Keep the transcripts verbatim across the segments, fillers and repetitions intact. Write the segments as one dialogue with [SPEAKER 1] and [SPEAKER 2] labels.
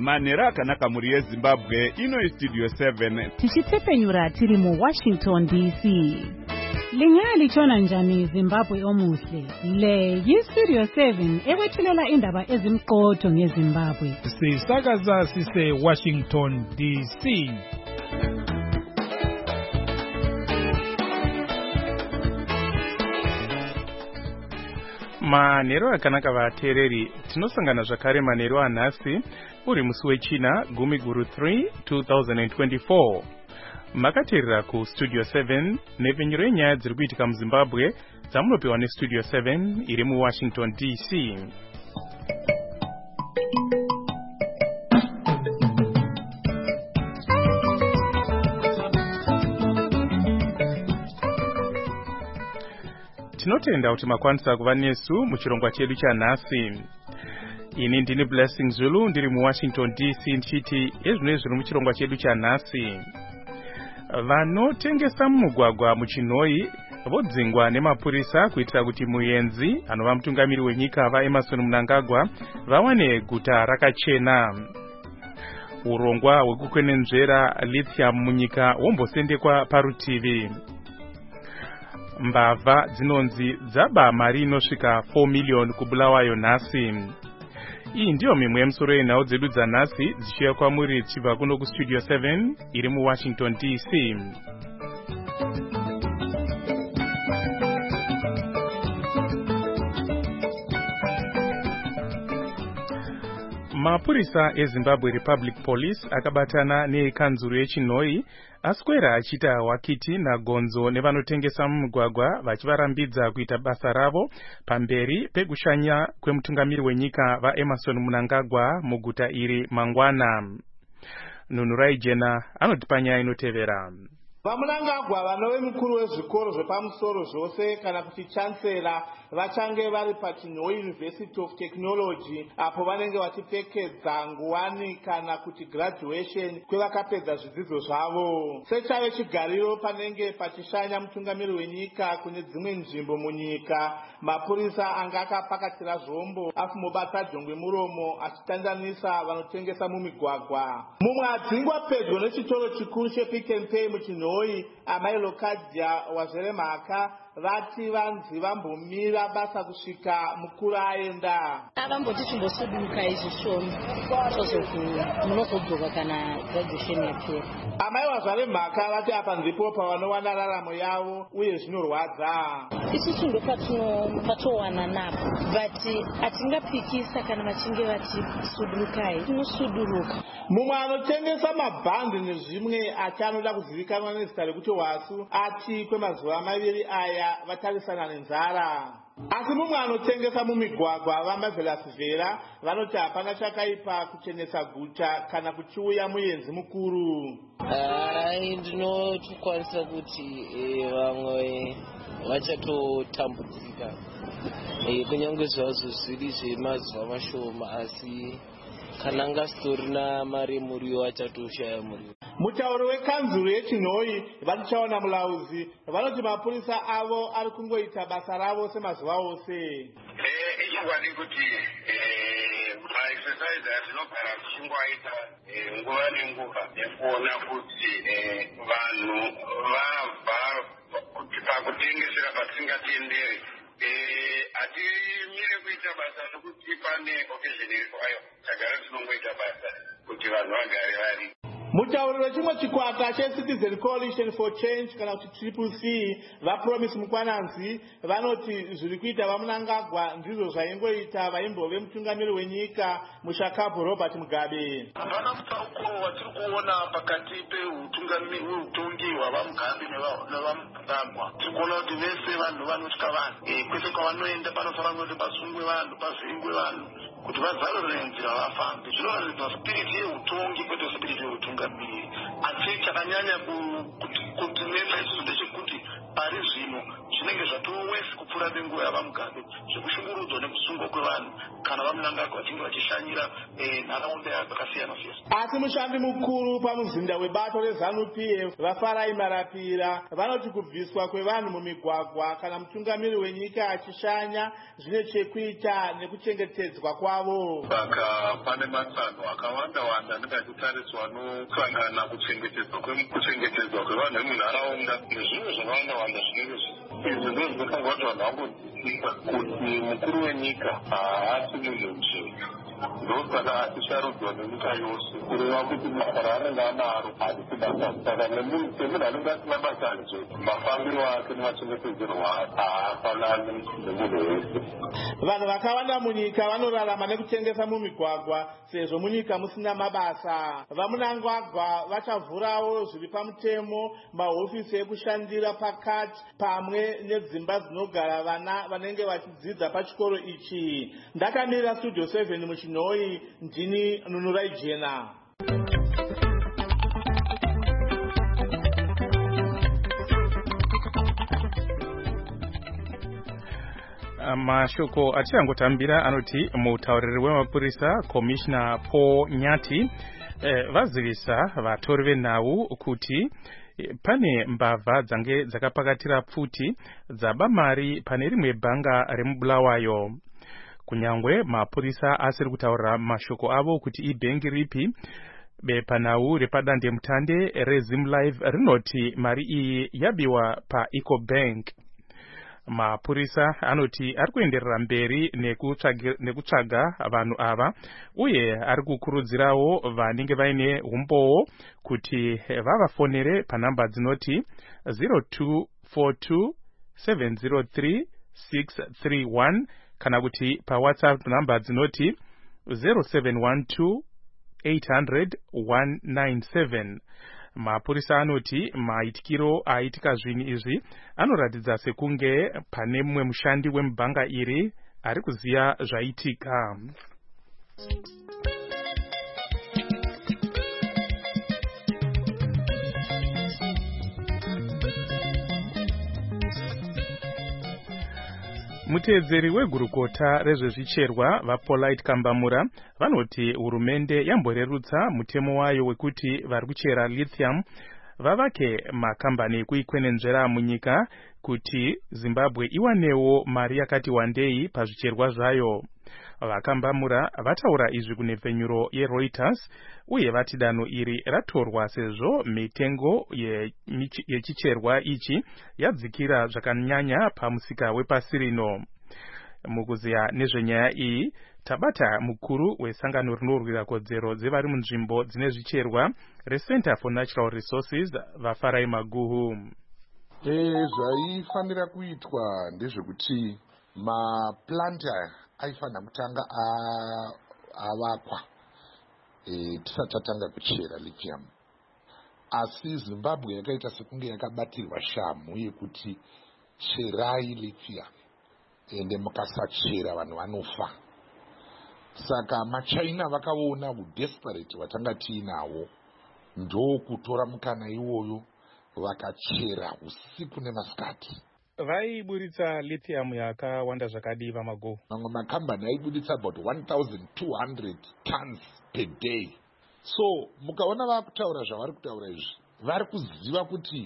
[SPEAKER 1] Manhero akanaka muri yeZimbabwe, ino Studio seven.
[SPEAKER 2] Tichitsepenyura tiri mu Washington D C. Lingalitshona njani Zimbabwe omuhle? Le yi-Studio seven ekwethulela indaba ezimqotho ngeZimbabwe.
[SPEAKER 3] Sisakaza sise Washington D C. Manhero akanaka vateereri, tinosangana zvakare manhero anhasi uri musi wechina gumi guru three two thousand twenty-four. Makateerera ku Studio seven nepfenyuro yenyaya dziri kuitika muZimbabwe dzamunopiwa neStudio seven iri mu Washington D C. Tinotenda kuti makwanisa kuva nesu muchirongwa chedu chanhasi. Ini ndini Blessing Zulu ndiri mu Washington D C ndichiti ezvino zviri muchirongwa chedu chanhasi. Vanotengesa mumugwagwa muChinoi vodzingwa nemapurisa kuitira kuti muenzi anova mutungamiri wenyika vaEmmerson Mnangagwa vawane guta rakachena. Urongwa hwekukwenenzvera lithium munyika wombosendekwa parutivi. Mbavha dzinonzi dzaba mari inosvika four million kubulawayo nhasi. Iyi ndiyo mimwe yemusoro yenhau dzedu dzanhasi dzichiuya kwamuri dzichibva kuno kuStudio seven iri mu Washington D C. Mapurisa eZimbabwe Republic Police akabatana nekanzuru yeChinoi aswera achita wakiti nagonzo nevanotengesa mumugwagwa vachivarambidza kuita basa ravo pamberi pekushanya kwemutungamiri wenyika vaEmmerson Mnangagwa muguta iri mangwana. Nunurai Jena anotipa nyaya inotevera.
[SPEAKER 4] VaMnangagwa vanove mukuru wezvikoro zvepamusoro zvose kana kuti chancellor vachange vari paChinoi University of Technology apo vanenge vachipfekedza nguwani kana kuti graduation kwevakapedza zvidzidzo zvavo. Sechave chigariro panenge pachishanya mutungamiri wenyika kune dzimwe nzvimbo munyika, mapurisa anga akapakatira zvombo afumobata jongwe muromo achitandanisa vanotengesa mumigwagwa. Mumwe adzingwa pedyo nechitoro chikuru chePick n Pay muChinoi, amai Lokadia wazere mhaka vati vanzi vambomira basa kusvika mukuru aenda.
[SPEAKER 5] Avamboti chimbosuduka izvi shoma chozoku munozodzoka kana graduation yapera.
[SPEAKER 4] Amai wazare mhaka vati apa ndipo pavanowana raramo yavo uye zvinorwadza.
[SPEAKER 5] Isusu ndopatinowana napo, but atingapikisa kana vachinge vatisudurukai tinosuduruka.
[SPEAKER 4] Mumwe anotengesa mabhandi nezvimwe achi anoda kuzivikanwa nezita rekuti Wasu ati kwemazuva maviri aya vatarisana nenzara. Asi mumwe anotengesa mumigwagwa vamaVelasvera vanoti hapana chakaipa kuchenesa guta kana kuchiuya muenzi mukuru.
[SPEAKER 6] Hai, ndinokwanisa kuti vamwe vachatotambudzika kunyange zvazvo zviri zvemazuva mashoma, asi kana ngastorina mari muriwo achatoshaya muriwo.
[SPEAKER 4] Mutauri wekanzuru yeChinoi vatichaona mulauzi vanoti mapurisa avo ari kungoita basa ravo semazuva ose.
[SPEAKER 7] Ichingwani kuti maexercise atinogara tichingwaita nguva nenguva ekuona kuti vanhu vabva kuti pakutengesera patingatendere hatimire kuita basa nokuti pane occasion irikwayo tagara tinongoita basa kuti vanhu vagare vari.
[SPEAKER 4] Mutauri wechimwe chikwata cheCitizen Coalition for Change kana kuti Triple C vaPromise Mukwananzi vanoti zviri kuita vaMnangagwa ndizvo zvaingoita vaimbove mutungamiri wenyika muShakapu Robert Mugabe.
[SPEAKER 8] Hapana kutaukuro watiri kuona pakati peutongi hwavaMugabe nevaMnangagwa. Tiri kuona kuti vese vanhu vanotya vanhu, kwese kwavanoenda panofanira kuti pasungwe vanhu, pavhingwe vanhu kuti vazarurire nzira vafambe. Zvinoratidza spiriti yeutongi kwete spiriti yeutungamiri. Asi chakanyanya kutinesa isusu ndechekuti pari zvino zvinenge zvatowesi kupfuura nekupfuura nenguva yavamugabe zvekushungurudzwa nekusungwa kwevanhu kana vamunangagwa vachinge vachishanyira nharaunda dzakasiyana siyana.
[SPEAKER 4] Asi mushandi mukuru pamuzinda webato rezanu P F vafarai Marapira vanoti kubviswa kwevanhu mumigwagwa kana mutungamiri wenyika achishanya zvine chekuita nekuchengetedzwa kwavo.
[SPEAKER 7] Saka pane matsano akawanda wanda nekachitariswa nosangana kuchengetedzwa kuchengetedzwa kwevanhu vemunharaunda nezvimwe zvakawanda wanda zvinenge izvi ndo zvinofanirwa kuti vanhu vangodzidza kuti mukuru wenyika haasi munhu njee ndosaka achisharudzwa nenyika yose kureva kuti basa raanenge anaro harisi basa. Saka semunhu anenge asina basa nje mafambiro ake nemachengetedzerwo haafanani nemunhu wese.
[SPEAKER 4] Vanhu vakawanda munyika vanorarama nekutengesa mumigwagwa sezvo munyika musina mabasa. Vamunangagwa vachavhurawo zviri pamutemo mahofisi ekushandira pakati pamwe nedzimba dzinogara vana vanenge vachidzidza pachikoro ichi. Ndakamira Studio seven muChinoi, ndini Nunurai Jena.
[SPEAKER 3] Mashoko achirangotambira anoti mutauriri wemapurisa Commissioner Paul Nyati eh, vazivisa vatori venhau kuti pane mbavha dzange dzakapakatira pfuti dzaba mari pane rimwe bhanga remubulawayo. Kunyangwe mapurisa asiri kutaura mashoko avo kuti ibhengi ripi, bepanhau repadande mutande reZimlive rinoti mari iyi yabiwa paEcobank. Mapurisa anoti ari kuenderera mberi nekutsvaga vanhu ava uye ari kukurudzirawo vanenge vaine umboo kuti vavafonere panhamba dzinoti zero two four two seven zero three six three one kana kuti paWhatsApp namba dzinoti zero seven one two eight hundred one nine seven. Mapurisa anoti maitikiro aitika zvinhu izvi anoratidza sekunge pane mumwe mushandi wemubhanga iri ari kuziya zvaitika. Muteedzeri wegurukota rezvezvicherwa vaPolite Kambamura vanoti hurumende yamborerutsa mutemo wayo wekuti vari kuchera lithium vavake makambani ekuikwenenzvera munyika kuti Zimbabwe iwanewo mari yakati wandei pazvicherwa zvayo. Vakambamura vataura izvi kunepfenyuro yeReuters uye vati danho iri ratorwa sezvo mitengo yechicherwa ichi yadzikira zvakanyanya pamusika wepasi rino. Mukuziya nezvenyaya iyi tabata mukuru wesangano rinorwira kodzero dzevari munzvimbo dzine zvicherwa reCenter for Natural Resources vafarai Maguhu.
[SPEAKER 9] Eh zvaifanira kuitwa ndezvekuti maplant aifanira kutanga avakwa e, tisati tatanga kuchera lithium. Asi Zimbabwe yakaita sekunge yakabatirwa shamu yekuti cherai lithium ende mukasachera vanhu vanofa. Saka maChina vakaona udesperate watanga tiinawo ndokutora mukana iwoyo vakachera usiku nemasikati.
[SPEAKER 3] Vaiburitsa lithium yakawanda zvakadii vaMaguhu?
[SPEAKER 9] Mamwe makambani aiburitsa about one thousand two hundred tons per day. So mukaona vakutaura zvavari kutaura izvi vari kuziva kuti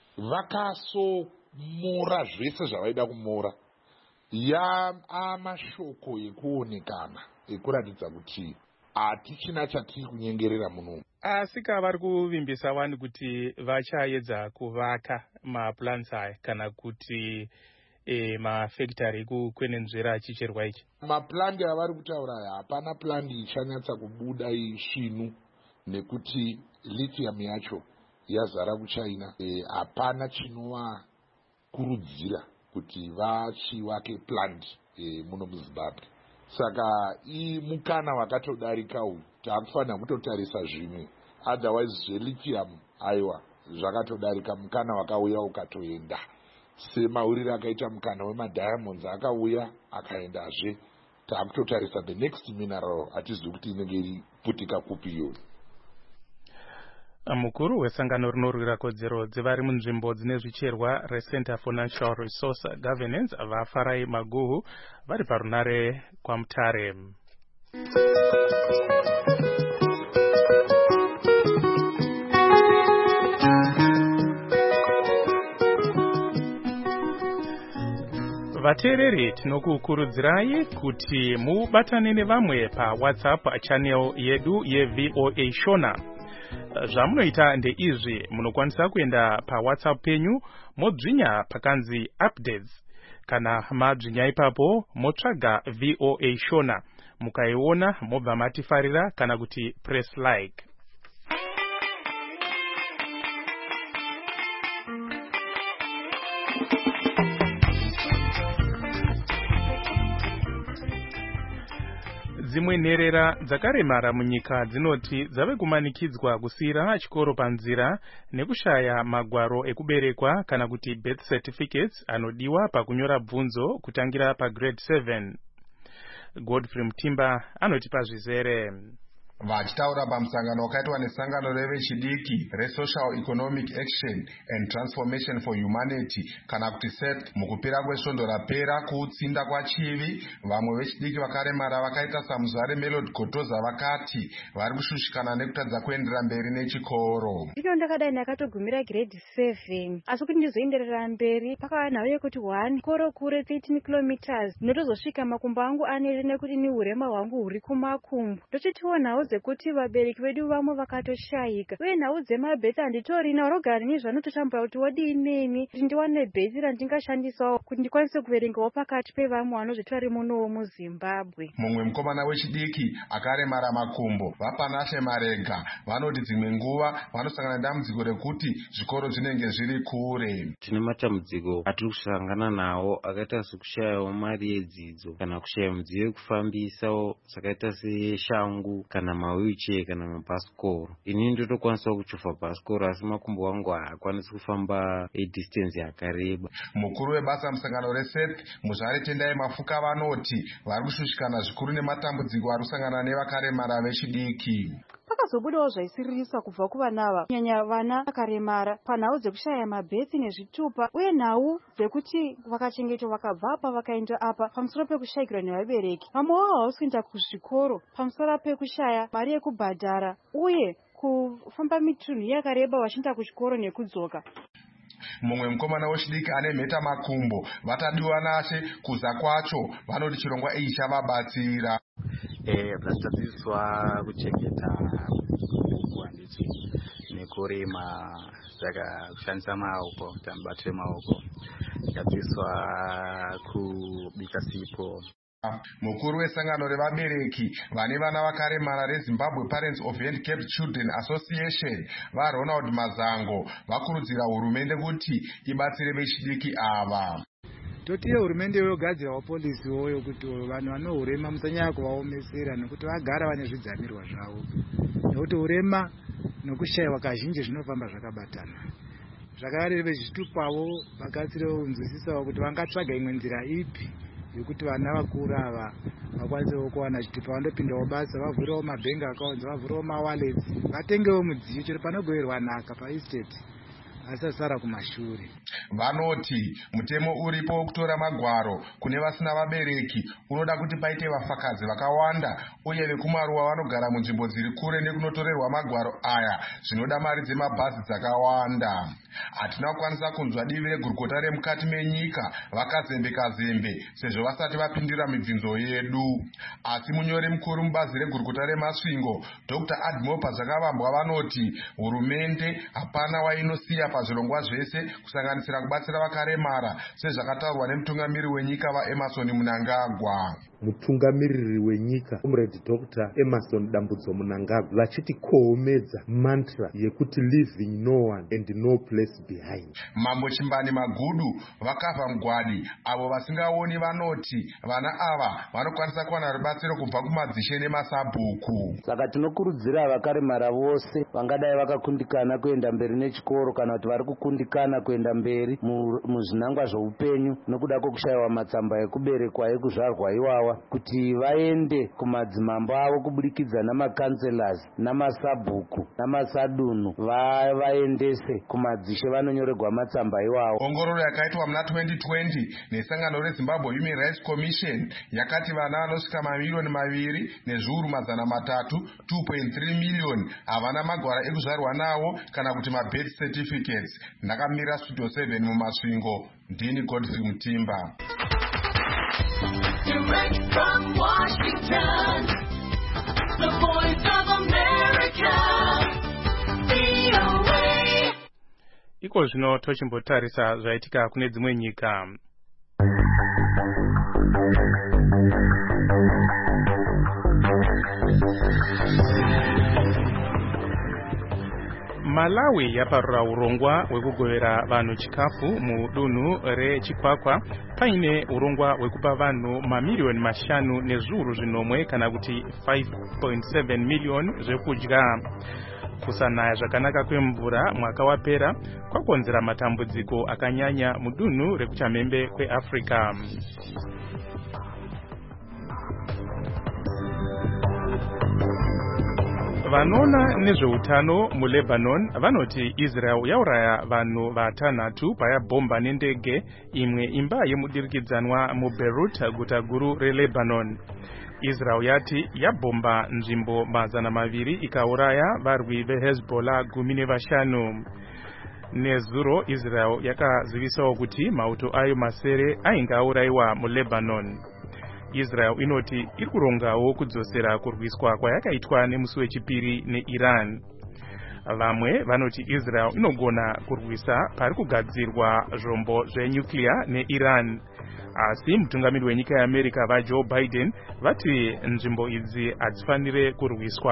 [SPEAKER 9] vakasomora zvese zvavaida kumora. Ya amashoko ekuonekana ekuratidza kuti hatichina chatiri kunyengerera muno.
[SPEAKER 3] Asika vari kuvimbisa vanhu kuti vachaedza kuvaka maplants aya kana kuti e, mafactory ekukwenenzvera chicherwa ichi.
[SPEAKER 9] Maplandi avari kutaura aya hapana plandi ichanyatsa kubuda isvinu nekuti lithium yacho yazara kuChina. E, hapana chinovakurudzira kuti vachivake plant e, muno muZimbabwe. Saka i mukana wakatodarika uyu taakufanira kutotarisa zvimwe. Otherwise zvelithium aiwa zvakatodarika mukana wakauya ukatoenda. Semauriro akaita mukana wemadiamonds akauya akaendazve. Taakutotarisa the next mineral hatizivi kuti inenge iriputika kupi iyoyo.
[SPEAKER 3] Mukuru wesangano rinorwira kodzero dzevari munzvimbo dzine zvicherwa reCenter for Natural Resource Governance vaFarai Maguhu vari parunare kwaMutare. Vateereri tinokukurudzirai kuti mubatane nevamwe paWhatsApp channel yedu yeV O A Shona. Zvamunoita ndeizvi: munokwanisa kuenda paWhatsApp penyu modzvinya pakanzi updates. Kana madzvinya ipapo motsvaga V O A Shona, mukaiona mobva matifarira kana kuti press like. Dzimwe nherera dzakaremara munyika dzinoti dzave kumanikidzwa kusiyira chikoro panzira nekushaya magwaro ekuberekwa kana kuti birth certificates anodiwa pakunyora bvunzo kutangira pagrade seven. Godfrey Mutimba anotipa zvizere.
[SPEAKER 10] Vachitaura pamusangano wakaitwa nesangano revechidiki reSocial Economic Action and Transformation for Humanity kana kuti S E T mukupera kwesvondo rapera kuutsinda kwachivi, vamwe vechidiki vakaremara vakaita saMuzvare Melody Gotoza vakati vari kushushikana nekutadza kuenderera mberi nechikoro.
[SPEAKER 11] Ndino ndakadai ndakatogumira grade seven, asi kuti ndizoenderera mberi pakava nhau yekuti one koro kure thirteen kilometers ndinotozosvika makumbo angu anere nekuti ni urema hwangu huri kumakumbo. Ndochitiwo nhau dzekuti vabereki vedu vamwe vakatoshayika, uye nhau dzemabheti handitorina, rogara nini zvanototambura kuti wodii neni kuti ndiwane bheti randingashandisawo kuti ndikwanise kuverengawo pakati pevamwe vanozvitori munowo muZimbabwe.
[SPEAKER 10] Mumwe mukomana wechidiki akaremara makumbo vaPanashe Marega vanoti dzimwe nguva vanosangana nedambudziko rekuti zvikoro zvinenge zviri kure.
[SPEAKER 12] Tine matambudziko atiri kusangana nawo akaita sekushayawo mari yedzidzo kana kushaya mudziyo yekufambisawo sakaita seshangu kana mawheelchair kana mabhasikoro. Ini ndotokwanisa kuchofa bhasikoro asi makumbo angu haakwanisi kufamba edistance yakareba.
[SPEAKER 10] Mukuru webasa musangano reS E T Muzvare Tendai Mafuka vanoti vari kushushikana zvikuru nematambudziko ari kusangana nevakaremara vechidiki.
[SPEAKER 11] Pakazobudawo zvaisiririsa kubva kuvanava, kunyanya vana vakaremara, panhau dzekushaya mabheti nezvitupa, uye nhau dzekuti vakachengetwa vakabva apa vakaenda apa pamusoro pekushayikirwa nevabereki. Vamwe wavo havasi kuenda kuzvikoro pamusoro pekushaya mari yekubhadhara uye kufamba mitunhu yakareba vachienda kuchikoro nekudzoka.
[SPEAKER 10] Mumwe mukomana wechidiki ane mheta makumbo vatadiwa nashe kuza kwacho vanoti chirongwa ichi chavabatsira.
[SPEAKER 13] Eh, vachadzidziswa kuchengeta buku handiti nekurima, saka kushandisa maoko, kuti anobatire maoko. Vachadzidziswa kubika sipo.
[SPEAKER 10] Mukuru wesangano revabereki vane vana vakaremara reZimbabwe Parents of Handicapped Children Association vaRonald Mazango vakurudzira hurumende kuti ibatsire vechidiki ava.
[SPEAKER 14] Totiye hurumende yogadzirawo polisi woyo kuti vanhu vanohurema musanyanya kuvaomesera nekuti vagara vane zvidzamirwa zvavo, nekuti hurema nokushayiwa kazhinji zvinofamba zvakabatana. Zvakare vechitupawo vakatsirewo kunzwisisawo kuti vangatsvaga imwe nzira ipi yekuti vana vakuru ava vakwanisewo kuwana chitupa vandopindawo basa, vavhurewo mabhengi accounts, vavhurewo mawallets, vatengewo mudziyo chero panogoverwa nhaka paestate asasara kumashure.
[SPEAKER 10] Vanoti mutemo uripo wokutora magwaro kune vasina vabereki unoda kuti paite vafakadzi vakawanda uye vekumaruwa vanogara munzvimbo dziri kure nekunotorerwa magwaro aya zvinoda mari dzemabhazi dzakawanda. Hatina kukwanisa kunzwa divi regurukota remukati menyika vakazembe-kazembe sezvo vasati vapindira mibvunzo yedu. Asi munyori mukuru mubazi regurukota remasvingo Doctor Admopa Zvakavambwa vanoti hurumende hapana wainosiya pazvirongwa zvese kusanganisira kubatsira vakaremara sezvakataurwa nemutungamiri wenyika vaEmmerson Mnangagwa.
[SPEAKER 15] Mutungamiriri wenyika Comrade Doctor Emmerson Dambudzo Mnangagwa vachiti koomedza mantra yekuti leaving no one and no place behind.
[SPEAKER 10] Mambo Chimbani Magudu vakafa mugwadi avo vasingaoni vanoti vana ava vanokwanisa kuwana rubatsiro kubva kumadzishe nemasabhuku.
[SPEAKER 16] Saka tinokurudzira vakaremara vose vangadai vakakundikana kuenda mberi nechikoro kana kuti vari kukundikana kuenda mberi muzvinangwa zveupenyu nokuda kwokushayiwa matsamba ekuberekwa ekuzvarwa iwawa awa kuti vaende kumadzimambo avo kubudikidza namakanselas namasabhuku namasadunu vaendese kumadzishe vanonyorerwa matsamba iwawo.
[SPEAKER 10] Ongororo yakaitwa muna twenty twenty nesangano reZimbabwe Human Rights Commission yakati vana vanosvika mamiliyoni maviri nezviuru mazana matatu two point three million havana magwara ekuzvarwa nawo kana kuti mabirth certificates. Ndakamira Studio seven mumasvingo. Ndini Godfrey Mutimba.
[SPEAKER 17] Direct from Washington, the voice of America, V O A.
[SPEAKER 3] Iko zvino tochimbotarisa zvaitika kune dzimwe nyika. Malawi yaparura urongwa hwekugovera vanhu chikafu mudunhu rechikwakwa paine urongwa hwekupa vanhu mamiliyoni mashanu nezviuru zvinomwe kana kuti five point seven million zvekudya. Kusanaya zvakanaka kwemvura mwaka wapera kwakonzera matambudziko akanyanya mudunhu rekuchamhembe kweAfrica. Vanoona nezveutano muLebanon vanoti Israel yauraya vanhu vatanhatu payabhomba nendege imwe imba yemudirikidzanwa muBeirut, guta guru reLebanon. Israel yati yabhomba nzvimbo mazana maviri ikauraya varwi veHezbollah gumi nevashanu. Nezuro Israel yakazivisawo kuti mauto ayo masere ainge aurayiwa muLebanon. Israel inoti iri kurongawo kudzosera kurwiswa kwayakaitwa nemusi wechipiri neIran. Vamwe vanoti Israel inogona kurwisa pari kugadzirwa zvombo zvenyuclear neIran. Asi mutungamiri wenyika yeAmerica vaJoe Biden vati nzvimbo idzi hadzifanire kurwiswa.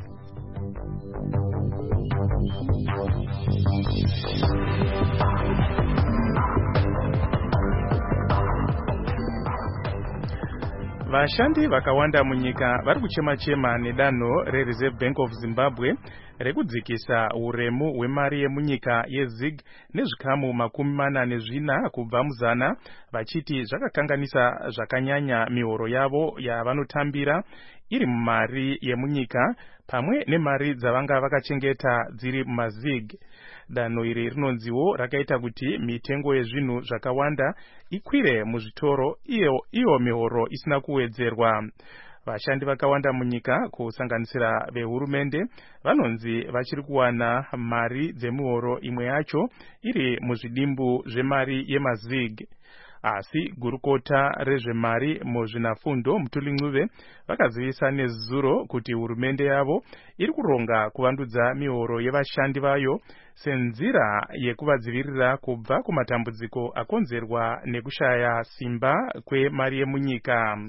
[SPEAKER 3] Vashandi vakawanda munyika vari kuchema-chema nedanho reReserve Bank of Zimbabwe rekudzikisa uremu hwemari yemunyika yeZig nezvikamu makumi mana nezvina kubva muzana, vachiti zvakakanganisa zvakanyanya mihoro yavo yavanotambira iri mumari yemunyika pamwe nemari dzavanga vakachengeta dziri mumaZig. Danho iri rinonziwo rakaita kuti mitengo yezvinhu zvakawanda ikwire muzvitoro, iyo iyo mihoro isina kuwedzerwa. Vashandi vakawanda munyika kusanganisira vehurumende vanonzi vachiri kuwana mari dzemihoro imwe yacho iri muzvidimbu zvemari yemaZig. Asi gurukota rezvemari muzvinafundo Mutuli vakazivisa nezuro kuti hurumende yavo iri kuronga kuvandudza mihoro yevashandi vayo senzira yekuvadzivirira kubva kumatambudziko akonzerwa nekushaya simba kwemari yemunyika.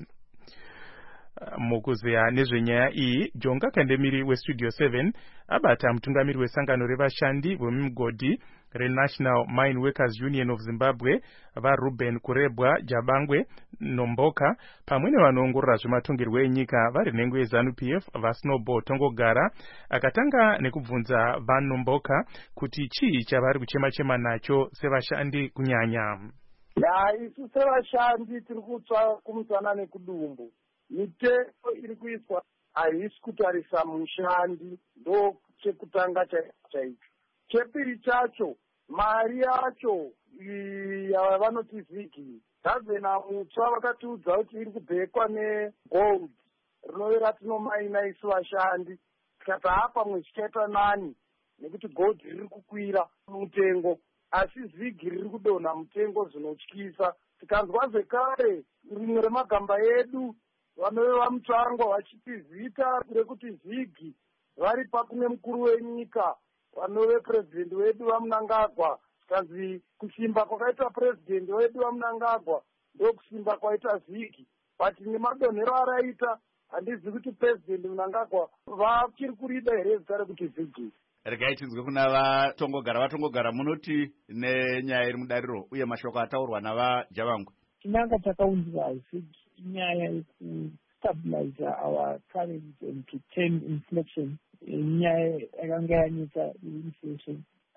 [SPEAKER 3] Mukuzeya nezvenyaya iyi, Jonga Kandemiri weStudio seven abata mutungamiri wesangano revashandi vemigodhi reNational Mine Workers Union of Zimbabwe vaRuben Kurebwa Jabangwe Nomboka pamwe nevanoongorora zvematongerwo enyika vari nhengo yeZANU-P F vaSnowball Tongogara akatanga nekubvunza vaNomboka kuti chii chavari kuchema-chema nacho sevashandi kunyanya.
[SPEAKER 18] Ya, isu sevashandi tiri kutsva kumusana nekudumbu. Mitengo iri kuiswa haisi kutarisa mushandi, ndo chekutanga chaicho. Chepiri chacho, mari yacho yavanoti zigi, tazena mutsva vakatiudza kuti iri kubhekwa negold, rinove ratinomaina isu vashandi. Tikati hapa mwechichaita nani, nekuti gold riri kukwira mutengo, asi zigi riri kudonha mutengo zvinotyisa. Tikanzwa zvekare rimwe remagamba edu vanove vamutsvangwa vachiti zita rekuti zigi vari pakune mukuru wenyika vanove president wedu vaMnangagwa, kanzi kusimba kwakaita president wedu vaMnangagwa ndo kusimba kwaita zigi. But nemadonhero araita handizi kuti president Mnangagwa vachiri kurida here zita rekuti zigi.
[SPEAKER 19] Regai tinzwe kuna vatongogara. Vatongogara munoti nenyaya iri mudariro uye mashoko ataurwa navaJabangwe.
[SPEAKER 20] Chinanga chakaunzwa zigi inyaya yekustabilize our currency and to tame inflation. Inyaya yakanga yanetsa inflation.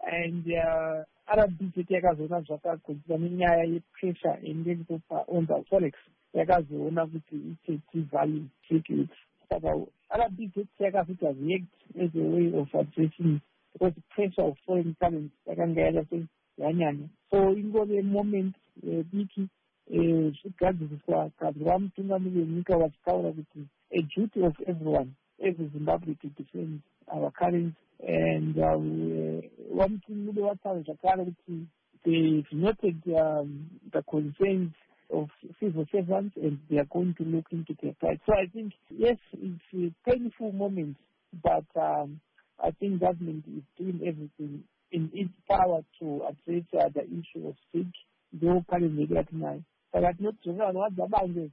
[SPEAKER 20] and uh, R B Z yakazoona zvakagodzera nenyaya yepressure inenge kupa on the forex yakazoona kuti it's a value ticket. Saka R B Z yakazota react as a way of addressing because the pressure of foreign currency yakanga yadase yanyanya. So ingove moment diki zvigadziriswa kazwa mutungamiri wenyika vachitaura kuti a duty of everyone every Zimbabwe to defend our currency and vamutungamiri vataura zvakare kuti they've noted um, the concerns of civil servants and they are going to look into their plight. So I think, yes, it's a painful moment, but um, I think government is doing everything in its power to address uh, the issue of sick, though currently tonight. But I not to know what the bank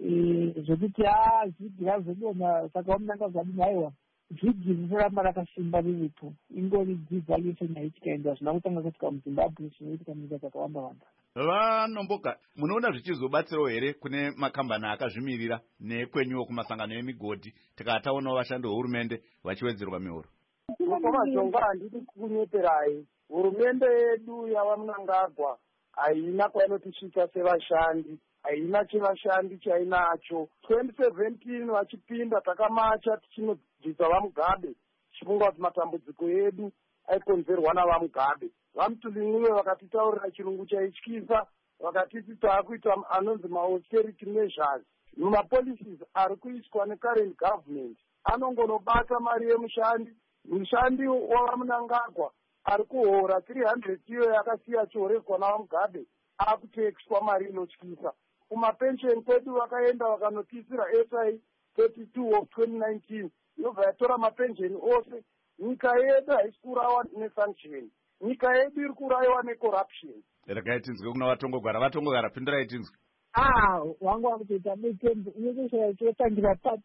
[SPEAKER 20] zvokuti a zvigira zvodona saka vamunanga zvadinaiwa zvigirisira mara akasimba riripo ingori devaluation yaitikaenda zvina kutanga kuitika muzimbabwe zvinoitika munyika dzakawanda wanda.
[SPEAKER 19] Vanomboka, munoona zvichizobatsirawo here kune makambani akazvimirira nekwenyuwo kumasangano emigodhi tikataonawo vashandi vehurumende vachiwedzerwa mihoro?
[SPEAKER 18] Majongo handidi kunyeperai. Hurumende yedu yavamunangagwa haina kwainotisvika sevashandi, haina chevashandi chainacho. twenty seventeen vachipinda takamacha tichinodzidza vamugabe chifunga kuti matambudziko edu aikonzerwa navamugabe. Vamutulin'iwe vakatitaurira chirungu chaityisa, vakatiti taakuita anonzi ma-austerity measures. Mumapolicies ari kuiswa necurrent government anongonobata mari yemushandi. Mushandi wavamunangagwa ari kuhora three hundred iyo yakasiya chihoreswa navamugabe akutexwa mari inotyisa. Kumapensheni kwedu vakaenda vakanotisira S I thirty-two of twenty nineteen yobva yatora mapensheni ose. Nyika yedu haisi kurawa nesanction, nyika yedu iri kuraiwa necorruption.
[SPEAKER 19] Regai tinzwe kuna vatongogara. Vatongogara, pindurai tinzwe.
[SPEAKER 20] Ah, wangu wakutoita mitembo inotoshaya chotangira pati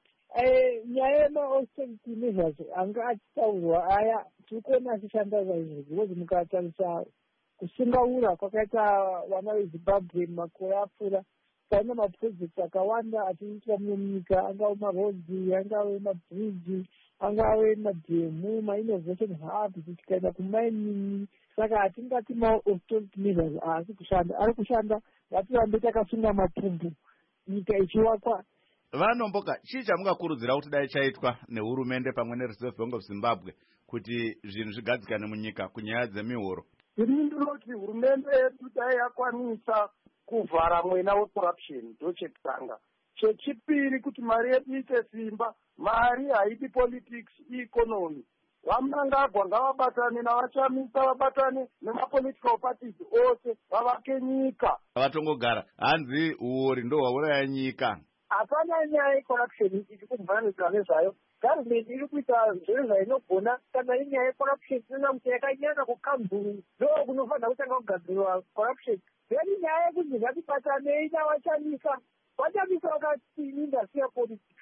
[SPEAKER 20] nyaya yema-austerity measures anga achitaurwa aya tiri kuona achishanda saizvo because mukatarisa kusungaura kwakaita vana vezimbabwe makore apfuura paine maprojekti akawanda achiitwa mune munyika, angave marodzi, angave mabhriji, angave madhemu, mainnovation hubs, tikaenda kumining. Saka hatingati ma-austerity measures haasi kushanda, ari kushanda. Ngatirambe takasunga mapumbu nyika ichivakwa.
[SPEAKER 19] Vanomboka, chii chamungakurudzira kuti dai chaitwa nehurumende pamwe neReserve Bank of Zimbabwe kuti zvinhu zvigadzikane munyika kunyaya dzemihoro?
[SPEAKER 18] Ini ndinoti hurumende yedu dai yakwanisa kuvhara mwena wecorruption, ndo chekutanga. Chechipiri kuti mari yedu ite simba, mari haidi politics, economy. Vamunangagwa ngavabatane navachamisa, vabatane nemapolitical parties ose vavake nyika.
[SPEAKER 19] Vatongogara, hanzi uori ndo hwauraya nyika.
[SPEAKER 20] Hapana nyaya yecorruption iri kumhanidzwa nezvayo. Government iri kuita zviro zvainogona. Kana inyaya yecorruption inoona kuti yakanyanya kukamburu, ndo kunofanira kutanga kugadzirwa corruption. Veri nyaya yekuti ngatibatanei navachamisa, vachamisa vakati industry politics.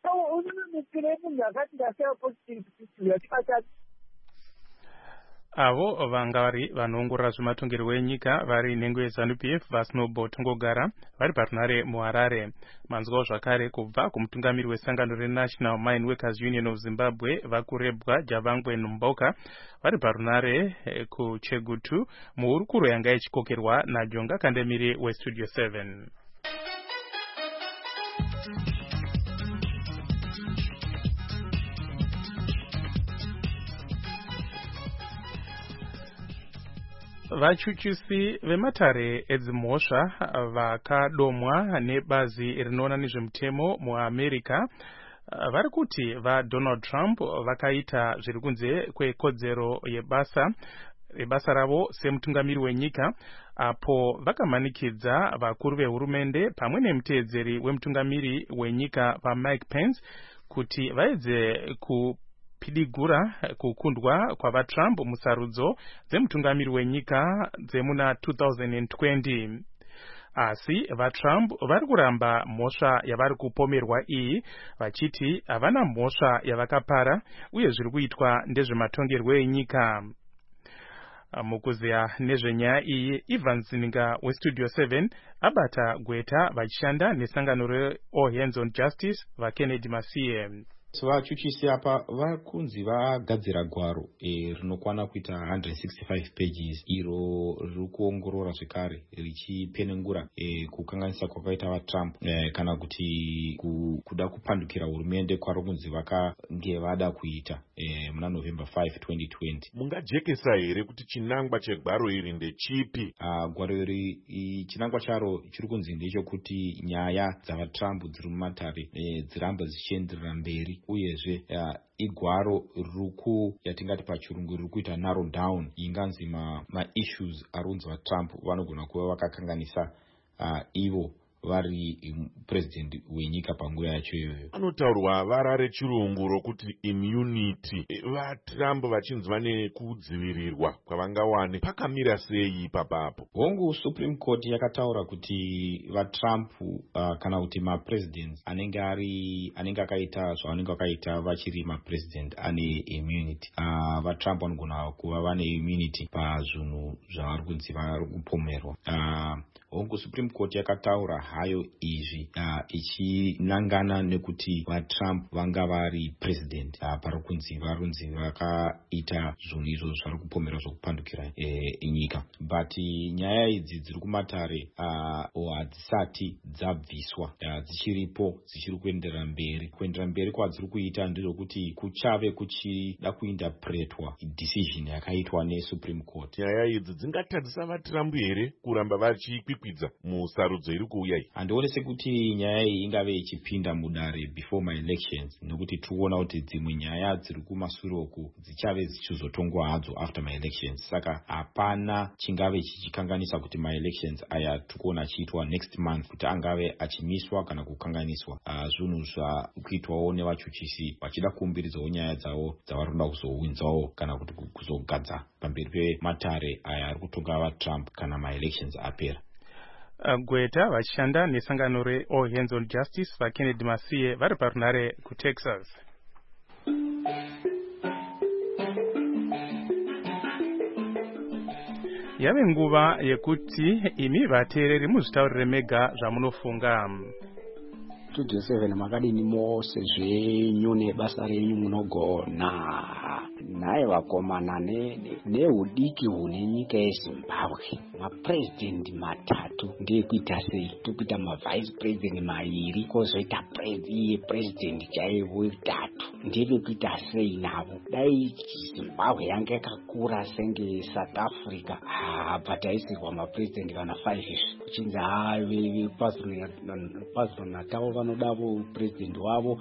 [SPEAKER 3] Avo vanga vari vanoongorora zvematongerwo enyika vari nhengo yeZANU-P F vaSnowball Tongogara vari parunare muHarare. Manzwawo zvakare kubva kumutungamiri wesangano reNational Mine Workers Union of Zimbabwe vakurebwa Javangwe Nomboka vari parunare kuChegutu muhurukuro yanga ichikokerwa naJonga Kandemiri weStudio seven. Vachuchisi vematare edzimhosva vakadomwa nebazi rinoona nezvemutemo muAmerica vari kuti vaDonald Trump vakaita zviri kunze kwekodzero yebasa basa ravo semutungamiri wenyika apo vakamanikidza vakuru vehurumende pamwe nemuteedzeri wemutungamiri wenyika paMike Pence kuti vaedze ku pidigura kukundwa kwavaTrump musarudzo dzemutungamiri wenyika dzemuna two thousand twenty. Asi vaTrump vari kuramba mhosva yavari kupomerwa iyi vachiti havana mhosva yavakapara uye zviri kuitwa ndezvematongerwo enyika. Mukuziya nezvenyaya iyi, Ivan Zininga weStudio seven abata gweta vachishanda nesangano reAll Hands on Justice vaKennedy Masiye.
[SPEAKER 21] vachuchisi apa vakunzi vagadzira gwaro e, rinokwana kuita one hundred sixty-five pages iro riri kuongorora zvekare richipenengura e, kukanganisa kwakaita vatrump e, kana kuti ku, kuda kupandukira hurumende kwaro kunzi vakange vada kuita e, muna november fifth twenty twenty.
[SPEAKER 1] Mungajekesa here kuti chinangwa chegwaro iri ndechipi?
[SPEAKER 21] Uh, gwaro iri chinangwa charo chiri kunzi ndechekuti nyaya dzavatrump dziri mumatare e, dziramba dzichienderera mberi uyezve uh, igwaro ruku yatingati pachirungu riri kuita narrow down inganzi ma, ma issues arunzi vatrump vanogona kuva vakakanganisa uh, ivo vari president wenyika panguva yacho iyoyo.
[SPEAKER 1] Anotaurwa vara rechirungu rokuti immunity. VaTrump vachinzi vane kudzivirirwa kwavangawane. Pakamira sei papapo?
[SPEAKER 21] Hongu Supreme Court yakataura kuti vaTrump uh, kana kuti mapresidents anenge ari anenge akaita zvavanenge vakaita vachiri mapresident ane immunity. Uh, vaTrump vanogona kuva vane immunity pazvinhu zvavari kunzi vari kupomerwa. Uh, hongu Supreme Court yakataura hayo izvi uh, ichinangana nekuti vaTrump vanga vari president uh, pari kunzi varunzi vakaita zvinhu izvo zvari kupomera zvokupandukira e, nyika. But nyaya idzi dziri kumatare uh, hadzisati dzabviswa uh, dzichiripo dzichiri kuenderera mberi. Kuenderera mberi kwadziri kuita ndezvokuti kuchave kuchida kuinterpretwa decision yakaitwa neSupreme Court.
[SPEAKER 1] Nyaya idzi dzingatadzisa vaTrump here kuramba vachikwikwidza musarudzo iri kuuya iyi?
[SPEAKER 21] Handione sekuti nyaya iyi ingave ichipinda mudare before my elections, nokuti tikuona kuti dzimwe nyaya dziri kumashure uku dzichave dzichizotongwa hadzo after my elections. Saka hapana chingave chichikanganisa kuti my elections aya tikuona achiitwa next month kuti angave achimiswa kana kukanganiswa. Uh, zvinhu zvakuitwawo nevachuchisi vachida kuumbiridzawo nyaya dzavo dzavari kuda kuzowinzawo kana kuti kuzogadza pamberi pematare aya ari kutonga vaTrump kana my elections apera.
[SPEAKER 3] Gweta vachishanda nesangano reAll Hands on Justice vaKennedy Masiye vari parunare kuTexas. Yave nguva yekuti imi vateereri muzvitaurire mega zvamunofunga.
[SPEAKER 22] Studio seven makadini mose zvenyu nebasa renyu munogona. Naye vakomana neudiki hune nyika yeZimbabwe, mapresident matatu ndekuita sei? Tokuita mavice president mairi kozoita president chaivo tatu ndevekuita sei navo? Dai Zimbabwe yange yakakura senge South Africa, ah, pataisirwa mapresident kana five kuchinzi ave pazuro Natal vanodavo president wavo,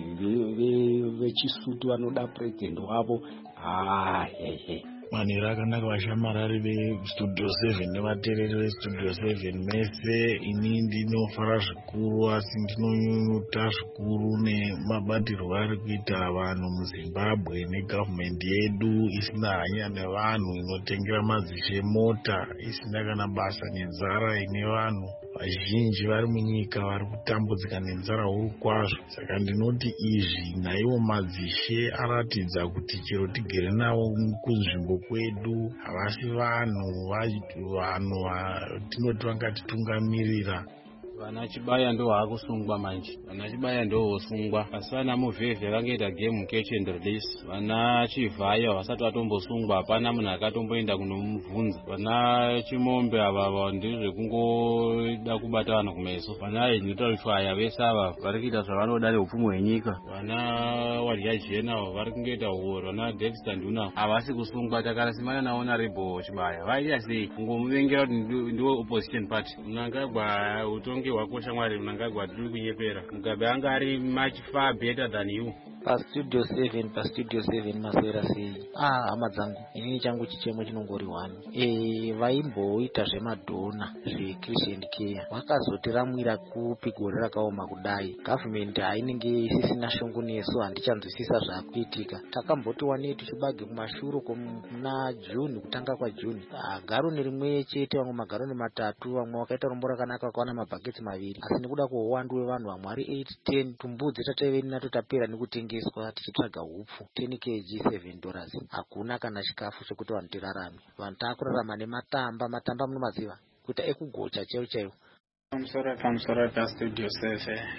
[SPEAKER 22] vechisutu vanoda president wavo. Ah, hey, hey.
[SPEAKER 23] Manira akanaka vashamarari vestudio seven nevateereri vestudio seven mese. Ini ndinofara zvikuru asi ndinonyunyuta zvikuru nemabatirwo ari kuita vanhu muZimbabwe negavhumendi yedu isina hanya nevanhu, inotengera madzishe mota, isina kana basa nenzara ine vanhu vazhinji vari munyika vari kutambudzika nenzara huru kwazvo. Saka ndinoti izvi naivo madzishe aratidza kuti chero tigere navo kunzvimbo kwedu havasi vanhu vanhu tinoti vangatitungamirira.
[SPEAKER 24] Vana Chibaya ndo vakusungwa manje. Vana Chibaya ndo vosungwa. Asi vana Muvhevhe vangaita game catch and release. Vana Chivhaya vasati vatombosungwa, hapana munhu akatomboenda kunomubvunza. Vana Chimombe ava ndizve kungoda kubata vanhu kumeso. Vana Inotarifaya vese ava vari kuita zvavanoda neupfumi hwenyika. Vana Wadya Jena vari kungoita uoro. Vana Dexter Nduna havasi kusungwa. Takarasimana nawo naRebo Chibaya vaita sei? Kungomuvengera kuti ndiwo opposition party. Mnangagwa utongi wakosha Mwari, Mnangagwa tiri kunyepera. Mugabe anga ari much far better than you.
[SPEAKER 25] Pa studio seven pa studio seven maswera sei? Ah, hama dzangu inini changu chichemo chinongori one. Eh, vaimboita zvemadhona zveChristian Care vakazotiramwira kupi gore rakaoma kudai. Government hainenge isisina shungu nesu, handichanzwisisa zvakuitika. Takamboti wane tuchibage kumashuro kuna June, kutanga kwa June. Ah, garoni rimwe chete, vamwe magaroni matatu, vamwe wakaita rombo rakanaka vakawana mabhaketi maviri. Asi nekuda kwehuwandu hwevanhu vamwe ari eight ten tumbudzi tateveni nato tapera nekutenga tichitsvaga hupfu ten kilograms seven dollars. Hakuna kana chikafu chekuti vanhu tirarame. Vanhu taakurarama nematamba. Matamba munomaziva kuita ekugocha chaiwo chaiwo.
[SPEAKER 26] Pamusoro pamusoro pastudio seven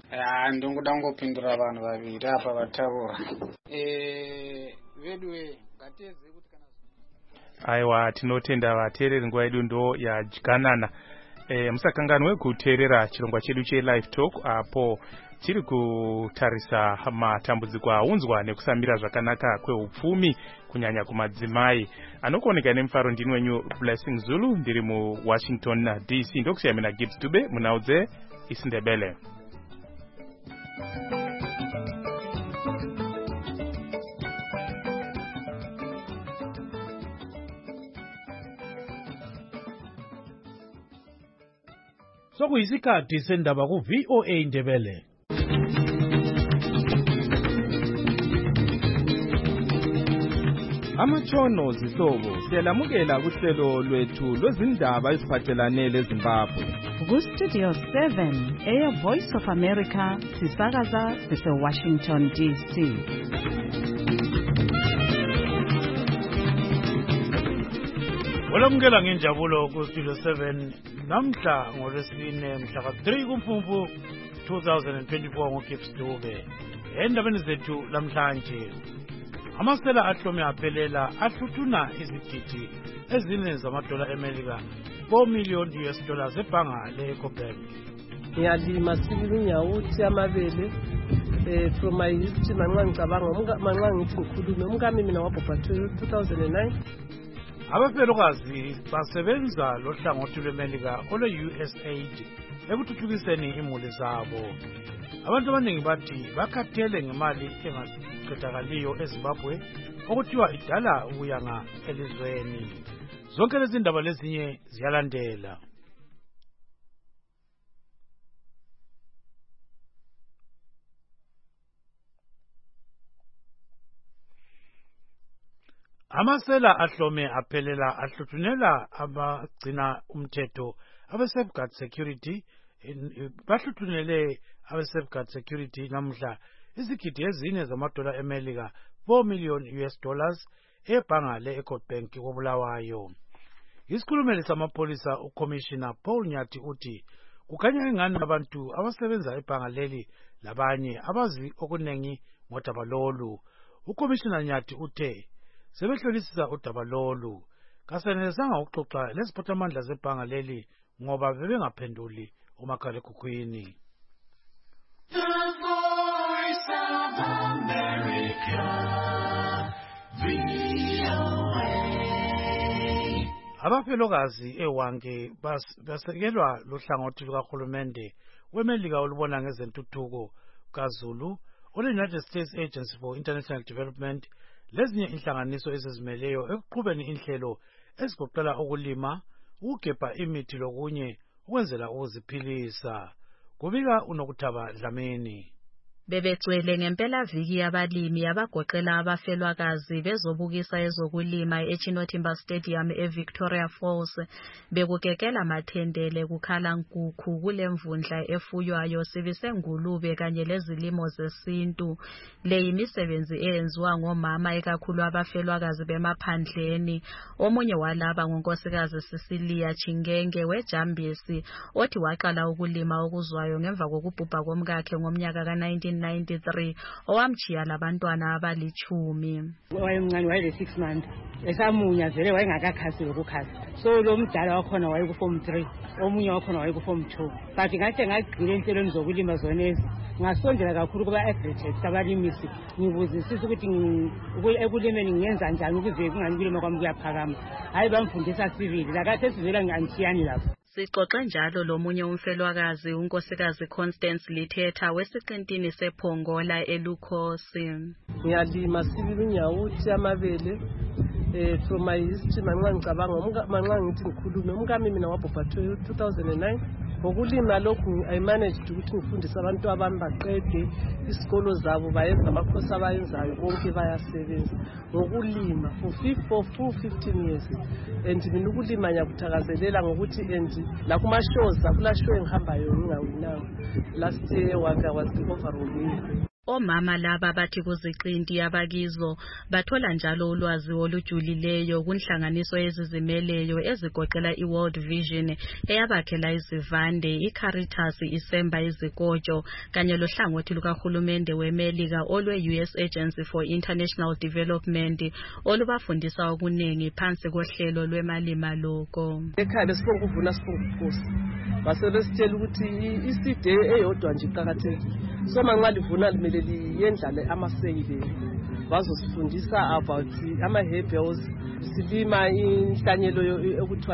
[SPEAKER 14] ya ndinguda ngopindura vanhu vaviri apa vataura eh vedwe ngateze kuti kana
[SPEAKER 3] aiwa tinotenda vateereri nguva yedu ndo yadyanana e, musakanganwe kuteerera chirongwa chedu chelive talk apo tiri kutarisa matambudziko aunzwa nekusamira zvakanaka kweupfumi kunyanya kumadzimai. Anokuoneka nemufaro ndini wenyu Blessing Zulu, ndiri muWashington D C. Ndokusiya mina Gibbs Dube munaudze isiNdebele.
[SPEAKER 2] Sokuyisikhathi sendaba ku V O A Ndebele.
[SPEAKER 5] Amatshono zihlobo siyalamukela kuhlelo lwethu lwezindaba eziphathelane leZimbabwe.
[SPEAKER 6] Ku Studio seven, Air Voice of America, sisakaza sise Washington D C.
[SPEAKER 2] Olamukela ngenjabulo ku Studio seven namhla ngolwesine mhla ka three kuMfumfu twenty twenty-four ngoGibbs Dube. Endabeni zethu lamhlanje amasela ahlome aphelela ahluthuna izigidi ezine zamadola eMelika four million U S dollars ebhanga le-Ecobank.
[SPEAKER 7] Ngiyalima sibili unyawuthi amabele eh from my history manxa ngicabanga manxa ngithi ngikhulume umkami mina wabhubha two thousand nine.
[SPEAKER 2] Abafelokazi basebenza lohlangothi lweMelika olwe-U S A I D ekuthuthukiseni imuli zabo. Abantu abaningi bathi bakhathele ngemali engaqedakaliyo eZimbabwe okuthiwa idala ukuyanga elizweni. Zonke lezi ndaba lezinye ziyalandela. Amasela ahlome aphelela ahluthunela abagcina umthetho abe-safeguard security bahluthunele abe-safeguard security namhla izigidi ezine zamadola eMelika four million U S dollars ebhanga le-Ecobank koBulawayo. Isikhulumeli samapholisa uCommissioner Paul Nyathi uthi kukhanya engani abantu abasebenza ebhanga leli labanye abazi okuningi ngodaba lolu. uCommissioner Nyathi uthe sebehlolisisa udaba lolu kasenelesanga ukuxoxa lesiphathamandla zebhanga leli ngoba bebengaphenduli umakhalekhukhwini.
[SPEAKER 17] The Voice of America, V O A.
[SPEAKER 2] Abafelokazi ewange basekelwa lohlangothi lukahulumende weMelika olubona ngezentuthuko kaZulu ole-United States Agency for International Development lezinye inhlanganiso ezizimeleyo ekuqhubeni inhlelo ezigoqela ukulima, ukugebha imithi lokunye ukwenzela ukuziphilisa. Kubika uNokuthaba Dlamini.
[SPEAKER 8] Bebegcwele ngempelaviki yabalimi abagoqela abafelwakazi bezobukisa ezokulima eChinotimber Stadium eVictoria Falls bekukekela mathendele kukhala nkukhu kulemvundla efuywayo sibisengulube kanye lezilimo zesintu. Le imisebenzi eyenziwa ngomama ekakhulu abafelwakazi bemaphandleni. Omunye walaba ngonkosikazi Cecilia Chingenge weJambisi othi waqala ukulima okuzwayo ngemva kokubhubha komkakhe ngomnyaka ka nineteen ninety-three owamchiya labantwana abalichumi.
[SPEAKER 26] Wayemncane wayele six months esamunya vele wayengakakhasi lokukhasa. So lo mdala wakhona wayeku form three omunye wakhona wayeku form two. But ngathi ngagcile enhlelweni zokulima zonezi ngasondela kakhulu kuba agriculture abalimisi ngibuzisisa ukuthi ekulimeni ngiyenza njani ukuze kunganikulima kwami kuyaphakama. Hayi bamfundisa civil lakathe sivela ngantshiyani lapho.
[SPEAKER 8] Sixoxe njalo lomunye umfelwakazi unkosikazi Constance Lithetha wesiqintini sePongola eLukhosi.
[SPEAKER 7] Ngiyalima sibili unyawuthi amabele eh from my history manxa ngicabanga manxa ngithi ngikhulume umkami mina wabhubha two thousand nine. Ngokulima lokhu I managed ukuthi ngifundise abantu abami baqede isikolo zabo bayenza amakhosi abayenzayo bonke bayasebenza ngokulima for full fifteen years and mina ukulima ngiyakuthakazelela ngokuthi and la kuma shows akula show engihambayo ngingawinayo last year waka was the overall winner.
[SPEAKER 8] Omama laba bathi kuziqinti abakizo bathola njalo ulwazi olujulileyo kunhlanganiso ezizimeleyo ezigoqela iWorld Vision eyabakhela izivande, iCaritas isemba izikotsho kanye lohlangothi lukahulumende weMelika olwe-U S Agency for International Development olubafundisa okuningi phansi kohlelo lwemalimboleko.
[SPEAKER 7] Ekhaya besifuna ukuvuna sifunga ukukhosi. Basebesitshela ukuthi iside eyodwa nje iqhakathekile. So manxa livuna limele liyendlale amaseyile. Bazosifundisa about ama herbals, silima inhlanyelo ekuthiwa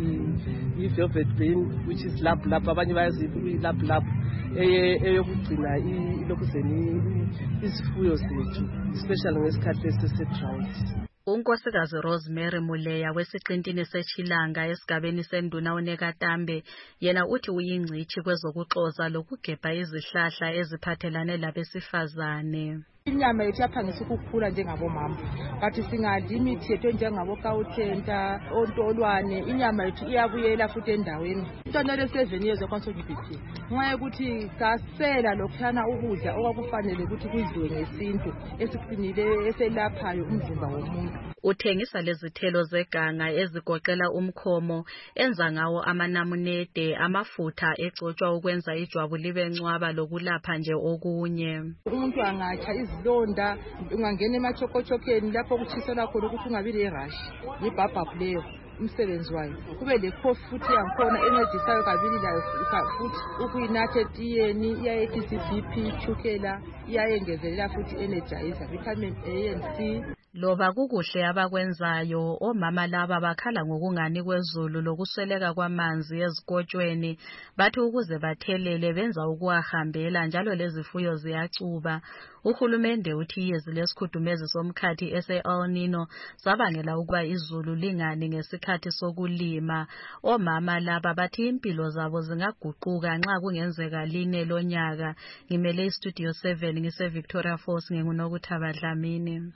[SPEAKER 7] yi velvet bean which is lap lap, abanye bayazi lap lap eyokugcina ilokuzeni isifuyo sethu especially ngesikhathi sese-drought.
[SPEAKER 8] Unkosikazi Rosemary Muleya wesiqintini seChilanga esigabeni senduna uNekatambe yena uthi uyingcithi kwezokuxoza lokugebha izihlahla eziphathelane labesifazane.
[SPEAKER 4] Inyama yethu yaphangisa ukukhula njengabomama, kanti singadla imithi yethu njengabo kawuthenta, ontolwane, inyama yethu iyabuyela futhi endaweni. Intwana le-seven years yakwaNsogibhithi nxa ukuthi kasela lokhana ukudla okwakufanele ukuthi kudliwe ngesintu esiqinile eselaphayo umzimba womuntu.
[SPEAKER 8] Uthengisa lezithelo zeganga ezigoqela umkhomo enza ngawo amanamunede, amafutha egcotshwa ukwenza ijwabu libe ncwaba lokulapha nje okunye.
[SPEAKER 4] Umuntu angatsha izilonda, ungangena emachokochokeni lapho kutshisela khona ukuthi ungabi le-rush, yibhabhabhu leyo umsebenzi wayo. Kube le-coffee futhi yakhona encedisayo kabili layo futhi ukuyinatha etiyeni, iyayehlisa i-B P, chukela, iyayengezelela futhi energizer, vitamin A and C.
[SPEAKER 8] Loba kukuhle abakwenzayo, omama laba bakhala ngokungani kwezulu lokusweleka kwamanzi ezikotshweni, bathi ukuze bathelele benza ukuwahambela njalo lezifuyo ziyacuba. Uhulumende uthi iyezi lesikhudumezi somkhathi ese-El Nino sabangela ukuba izulu lingani ngesikhathi sokulima. Omama laba bathi impilo zabo zingaguquka nxa kungenzeka line lonyaka. Ngimele iStudio seven ngise Victoria Falls nginguNokuthaba Dlamini.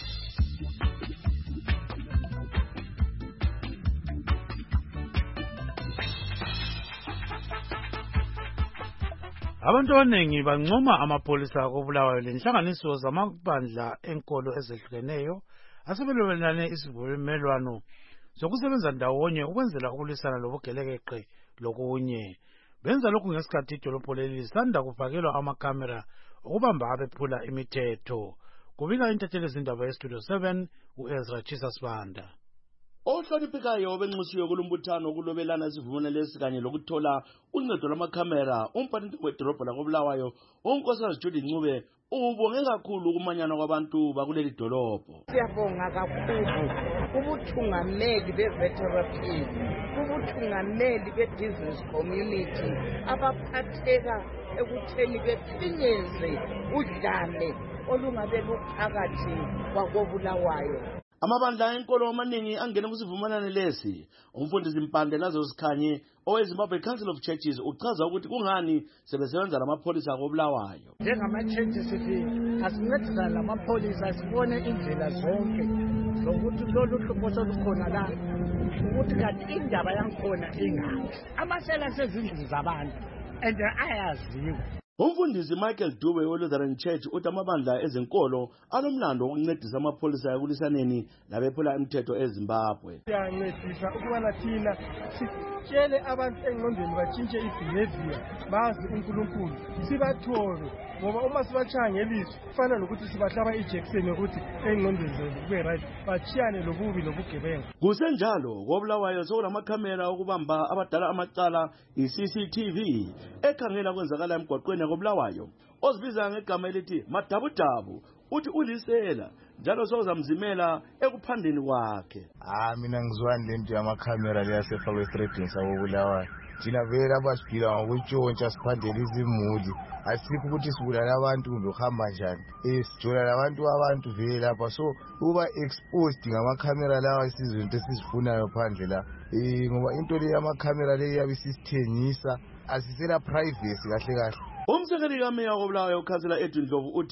[SPEAKER 2] Abantu abaningi bancoma amapholisa akobulawayo lenhlanganiso zamabandla enkolo ezehlukeneyo asebelwelane isivumelwano sokusebenza ndawonye ukwenzela ukulwisana lobugelekeqe lokunye. Benza lokhu ngesikhathi idolobho leli lisanda kufakelwa amakhamera okubamba abephula imithetho. Kubika intatheli zindaba yeStudio seven uEzra Chisasbanda.
[SPEAKER 9] Ohloniphekayo benxusiwe kulumbuthano okulobelana isivumelwano lesi kanye lokuthola uncedo lwamakhamera umphathi wedolobho lakobulawayo unkosikazi Judy Ncube ubonge kakhulu ukumanyana kwabantu bakuleli dolobho.
[SPEAKER 11] Siyabonga kakhulu ubuthungameli beveteran, ubuthungameli bebusiness community abaphatheka ekutheni bephinyeze udlame olungabe luphakathi kwakobulawayo.
[SPEAKER 9] Amabandla enkolo amaningi angene kusivumelwano lesi. Umfundisi Mpande Lazo Sikhanye oweZimbabwe Council of Churches uchaza ukuthi kungani sebesebenza lamapholisa akobulawayo.
[SPEAKER 12] Njengama-churches sithi asincedisana lamapholisa sibone indlela zonke zokuthi lolu hlupho solukhona la ukuthi kanti indaba yankhona ingaphi. Amasela sezindlini zabantu and ayaziwa.
[SPEAKER 9] Umfundisi Michael Dube we-Lutheran Church uthi amabandla ezenkolo alomlando wokuncedisa amapholisa ekulisaneni labephula imithetho eZimbabwe.
[SPEAKER 12] Siyancedisa ukubana thina sitshele abantu engqondweni batshintshe ibehavior, bazi uNkulunkulu, sibathole ngoba uma sibachaya ngelizwi kufana nokuthi sibahlaba ijekiseni ukuthi engqondweni zenu kube right, bachiyane lobubi lobugebenga.
[SPEAKER 9] Kusenjalo kobulawayo sokulamakhamera okubamba abadala amacala i-C C T V ekhangela kwenzakala emgwaqweni yakobulawayo ozibiza ngegama elithi Madabudabu. Uthi ulisela njalo sozamzimela ekuphandeni kwakhe.
[SPEAKER 13] Ah mina ngizwani lento yamakhamera leyasefakwe estradini sakobulawayo. Thina vele abasiphila ngokutshontsha siphandela izimuli. Asikho ukuthi sibulala abantu kumbe uhamba njani. Eh sijola labantu abantu vele lapha, so uba exposed ngamakhamera lawa isizinto esizifunayo phandle la. Eh ngoba into le yamakhamera le yabe sisithengisa asisela privacy kahle kahle.
[SPEAKER 9] Umsekeli kameya wobulawayo uKhansela Edwin Dlovu uthi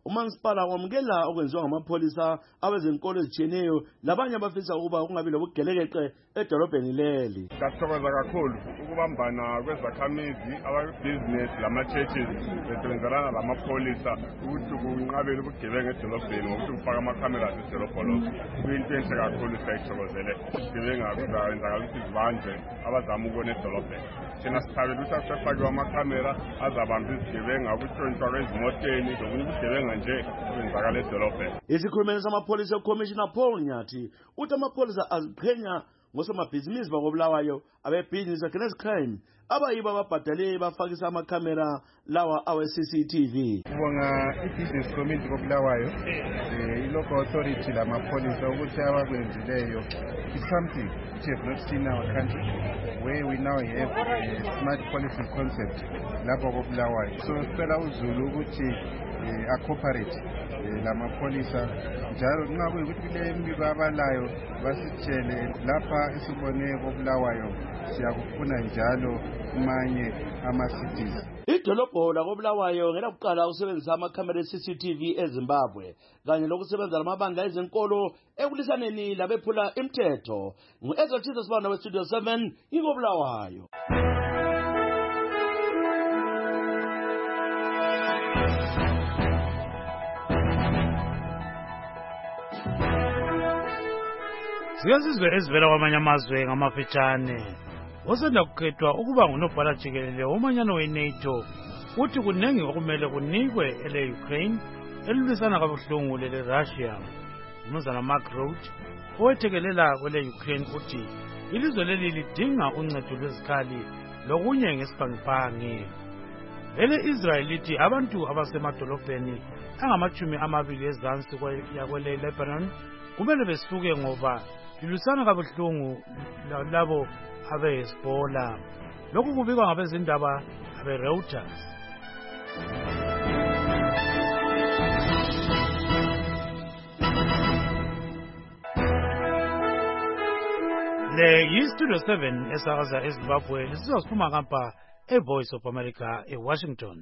[SPEAKER 9] umansipala wamukela okwenziwa ngamapholisa abezenkolo ezitshiyeneyo labanye abafisa ukuba kungabi lobugelekeqe edolobheni leli.
[SPEAKER 10] Sasithokoza kakhulu ukubambana kwezakhamizi ababhizinesi lama-churches besebenzelana lamapholisa ukuthi kunqabele ubugebengu edolobheni ngokuthi kufaka ama-cameras edolobho lokho. Kuyinto enhle kakhulu siyayithokozele. Ubugebengu kuzayenzakala ukuthi zibanjwe abazama ukubona edolobheni. Thina sithabele ukuthi asefakiwe amakhamera azabamba izigebengu ukutshontshwa kwezimoteni lokunye ubugebengu nje obenzakala edolobheni.
[SPEAKER 9] Isikhulumeli samapholisa uCommissioner Paul Nyathi uthi amapholisa aziqhenya ngosomabhizinisi bakobulawayo abebhizinisi against crime abayibo ababhadale bafakisa amakhamera lawa awe-C C T V.
[SPEAKER 15] Kubonga i-business community kobulawayo i-local authority lamapholisa ukuthi abakwenzileyo is something which have not seen in our country where we now have a smart policy concept lapho kobulawayo. So sicela uZulu ukuthi a-cooperate lamapholisa njalo nxa kuyikuthi kule mbiko abalayo basitshele lapha esibone kobulawayo siyakufuna njalo kumanye ama-cities.
[SPEAKER 9] Idolobho lakobulawayo ngelakuqala ukusebenzisa amakhamera e-C C T V eZimbabwe kanye lokusebenza lamabandla ezenkolo ekulisaneni labephula imithetho. Ngu-Ezra Chisa Sibanda we-Studio seven ingobulawayo.
[SPEAKER 2] Siyazizwe ezivela kwamanye amazwe ngamafitshane. Osanda kukhethwa ukuba ngunobhala jikelele womanyano we-NATO uthi kunengi okumele kunikwe ele-Ukraine elilwisana kabuhlungu lele-Russia. Umnumzana Mark Rutte owethekelela kwele-Ukraine uthi ilizwe leli lidinga uncedo lwezikhali lokunye ngesibhangiphangi. Ele-Israel lithi abantu abasemadolobheni angamachumi amabili ezansi yakwele-Lebanon kumele besuke ngoba lilwisana kabuhlungu labo abe-Hezbollah. Lokhu kubikwa ngabezindaba abe-Reuters. Le yi-Studio seven esakaza eZimbabwe lisizasiphuma ngapha e-Voice of America eWashington.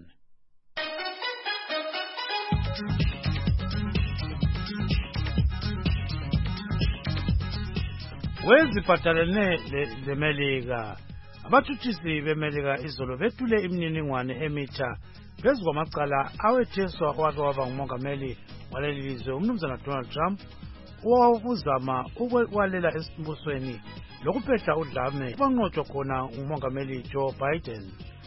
[SPEAKER 2] Weziphathelene leMelika abathutshisi beMelika izolo bethule imininingwane emitsha phezu kwamacala awetheswa owake waba ngumongameli waleli lizwe umnumzana Donald Trump owawuzama ukwalela esibusweni lokuphehla udlame abanqotshwa khona ngumongameli Joe Biden.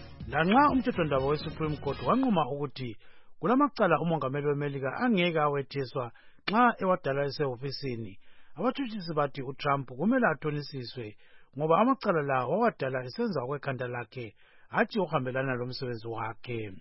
[SPEAKER 2] Lanxa umthethwandaba we-Supreme Court wanquma ukuthi kulamacala umongameli weMelika angeke awetheswa nxa ewadala esehofisini, abathutshisi bathi uTrump kumele athonisiswe ngoba amacala la wawadala esenza kwekhanda lakhe hathi uhambelana lomsebenzi wakhe.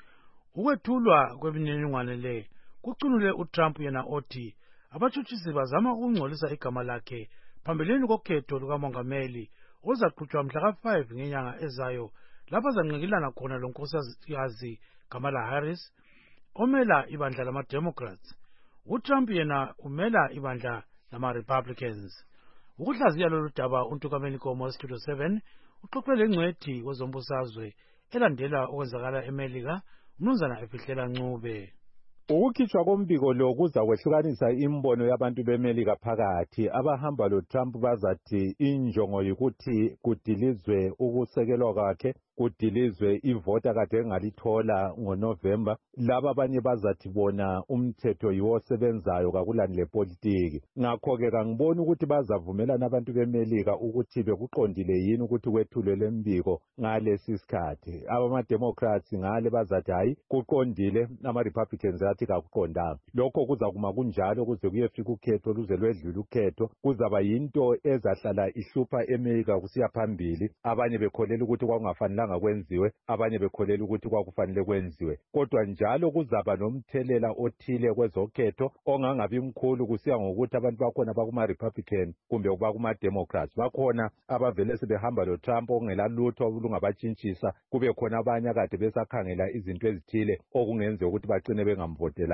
[SPEAKER 2] Ukwethulwa kwemininingwane le kucunule uTrump yena othi abathutshisi bazama ukungcolisa igama lakhe phambilini kokhetho lukamongameli ozaqhutshwa mhla ka five ngenyanga ezayo lapho azanqikilana khona lonkosikazi Kamala Harris omela ibandla lama-Democrats. uTrump yena umela ibandla lama-Republicans. Ukuhlaziya lolu daba uNtukameni Nkomo Studio seven uxoxele ingcwethi kwezombusazwe elandela okwenzakala eMelika umnumzana Efihlela Ncube.
[SPEAKER 16] Ukukhitshwa kombiko lo kuza kwehlukanisa imbono yabantu beMelika phakathi. Abahamba loTrump bazathi injongo yikuthi kudilizwe ukusekelwa kwakhe, kudilizwe ivota kade engalithola ngoNovember. Laba abanye bazathi bona umthetho yiwo osebenzayo kakulani lepolitiki. Ngakho-ke kangiboni ukuthi bazavumelana abantu beMelika ukuthi bekuqondile yini ukuthi kwethulwe lembiko ngalesi sikhathi. Abama-Democrats ngale bazathi hayi kuqondile, ama-Republicans athi kakuqondanga. Lokho kuza kuma kunjalo kuze kuyefika ukhetho luze lwedlula ukhetho. Kuzaba yinto ezahlala ihlupha eMelika kusiya phambili. Abanye bekholela ukuthi kwakungafanelanga kwenziwe, abanye bekholela ukuthi kwakufanele kwenziwe. Kodwa njalo kuzaba nomthelela othile kwezokhetho ongangabi mkhulu kusiya ngokuthi abantu bakhona bakuma-Republican kumbe bakuma-Democrats. Bakhona abavele sebehamba loTrump okungela lutho olungabantshintshisa, kube khona abanye akade besakhangela izinto ezithile okungenza ukuthi bagcine bengamvotelanga.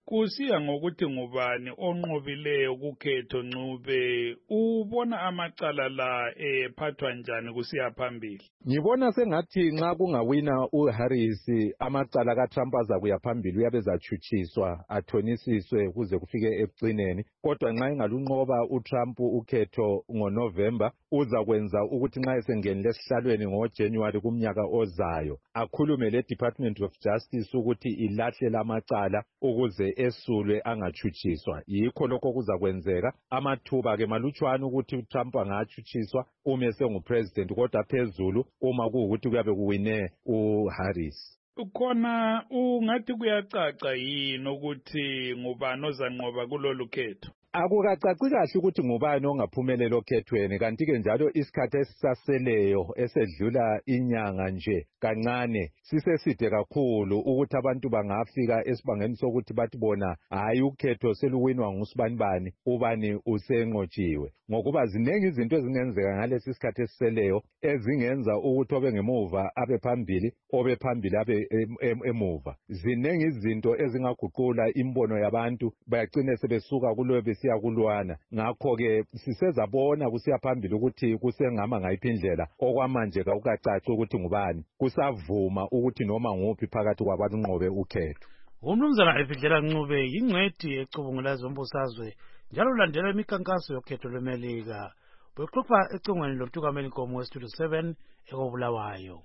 [SPEAKER 1] kusiya ngokuthi ngubani onqobileyo kukhetho Ncube, ubona amacala la ephathwa njani kusiya phambili?
[SPEAKER 16] Ngibona sengathi nxa kungawina uHarris amacala kaTrump azakuya phambili uyabe zachuchiswa athonisiswe kuze kufike ekucineni, kodwa nxa engalunqoba uTrump ukhetho ngoNovember uzakwenza ukuthi nxa esengenile esihlalweni ngoJanuary kumnyaka ozayo akhulume leDepartment of Justice ukuthi ilahle lamacala ukuze esulwe angachuchiswa. Yikho lokho kuzakwenzeka. Amathuba ke malutshwana ukuthi uTrump angachuchiswa uma sengupresident, kodwa phezulu uma kuwukuthi kuyabe kuwine uHarris.
[SPEAKER 1] Khona ungathi kuyacaca yini ukuthi ngubani ozanqoba kulolu khetho?
[SPEAKER 16] Akukacaci kahle ukuthi ngubani ongaphumelela okhethweni, kanti ke njalo isikhathi esisaseleyo esedlula inyanga nje kancane siseside kakhulu ukuthi abantu bangafika esibangeni sokuthi bathi bona hayi ukhetho seluwinwa ngusibanibani ubani usenqotshiwe, ngokuba zinengi izinto ezingenzeka ngalesi sikhathi esiseleyo ezingenza ukuthi obe ngemuva abe phambili obe phambili abe emuva. Zinengi izinto ezingaguqula imbono yabantu bayagcina sebesuka kulo besiya kulwana. Ngakho ke sisezabona kusiya phambili ukuthi kusengama ngayiphi indlela okwamanje kakukacaci ukuthi ngubani kusavuma ukuthi noma nguphi phakathi kwabantu nqobe ukhetho.
[SPEAKER 2] Umnumzana Efidlela Ncube yingcwedi ecubungula zombusazwe njalo ulandela imikhankaso yokhetho lweMelika. Bexoxa ecingweni loTukameli Nkomo weStudio seven ekobulawayo.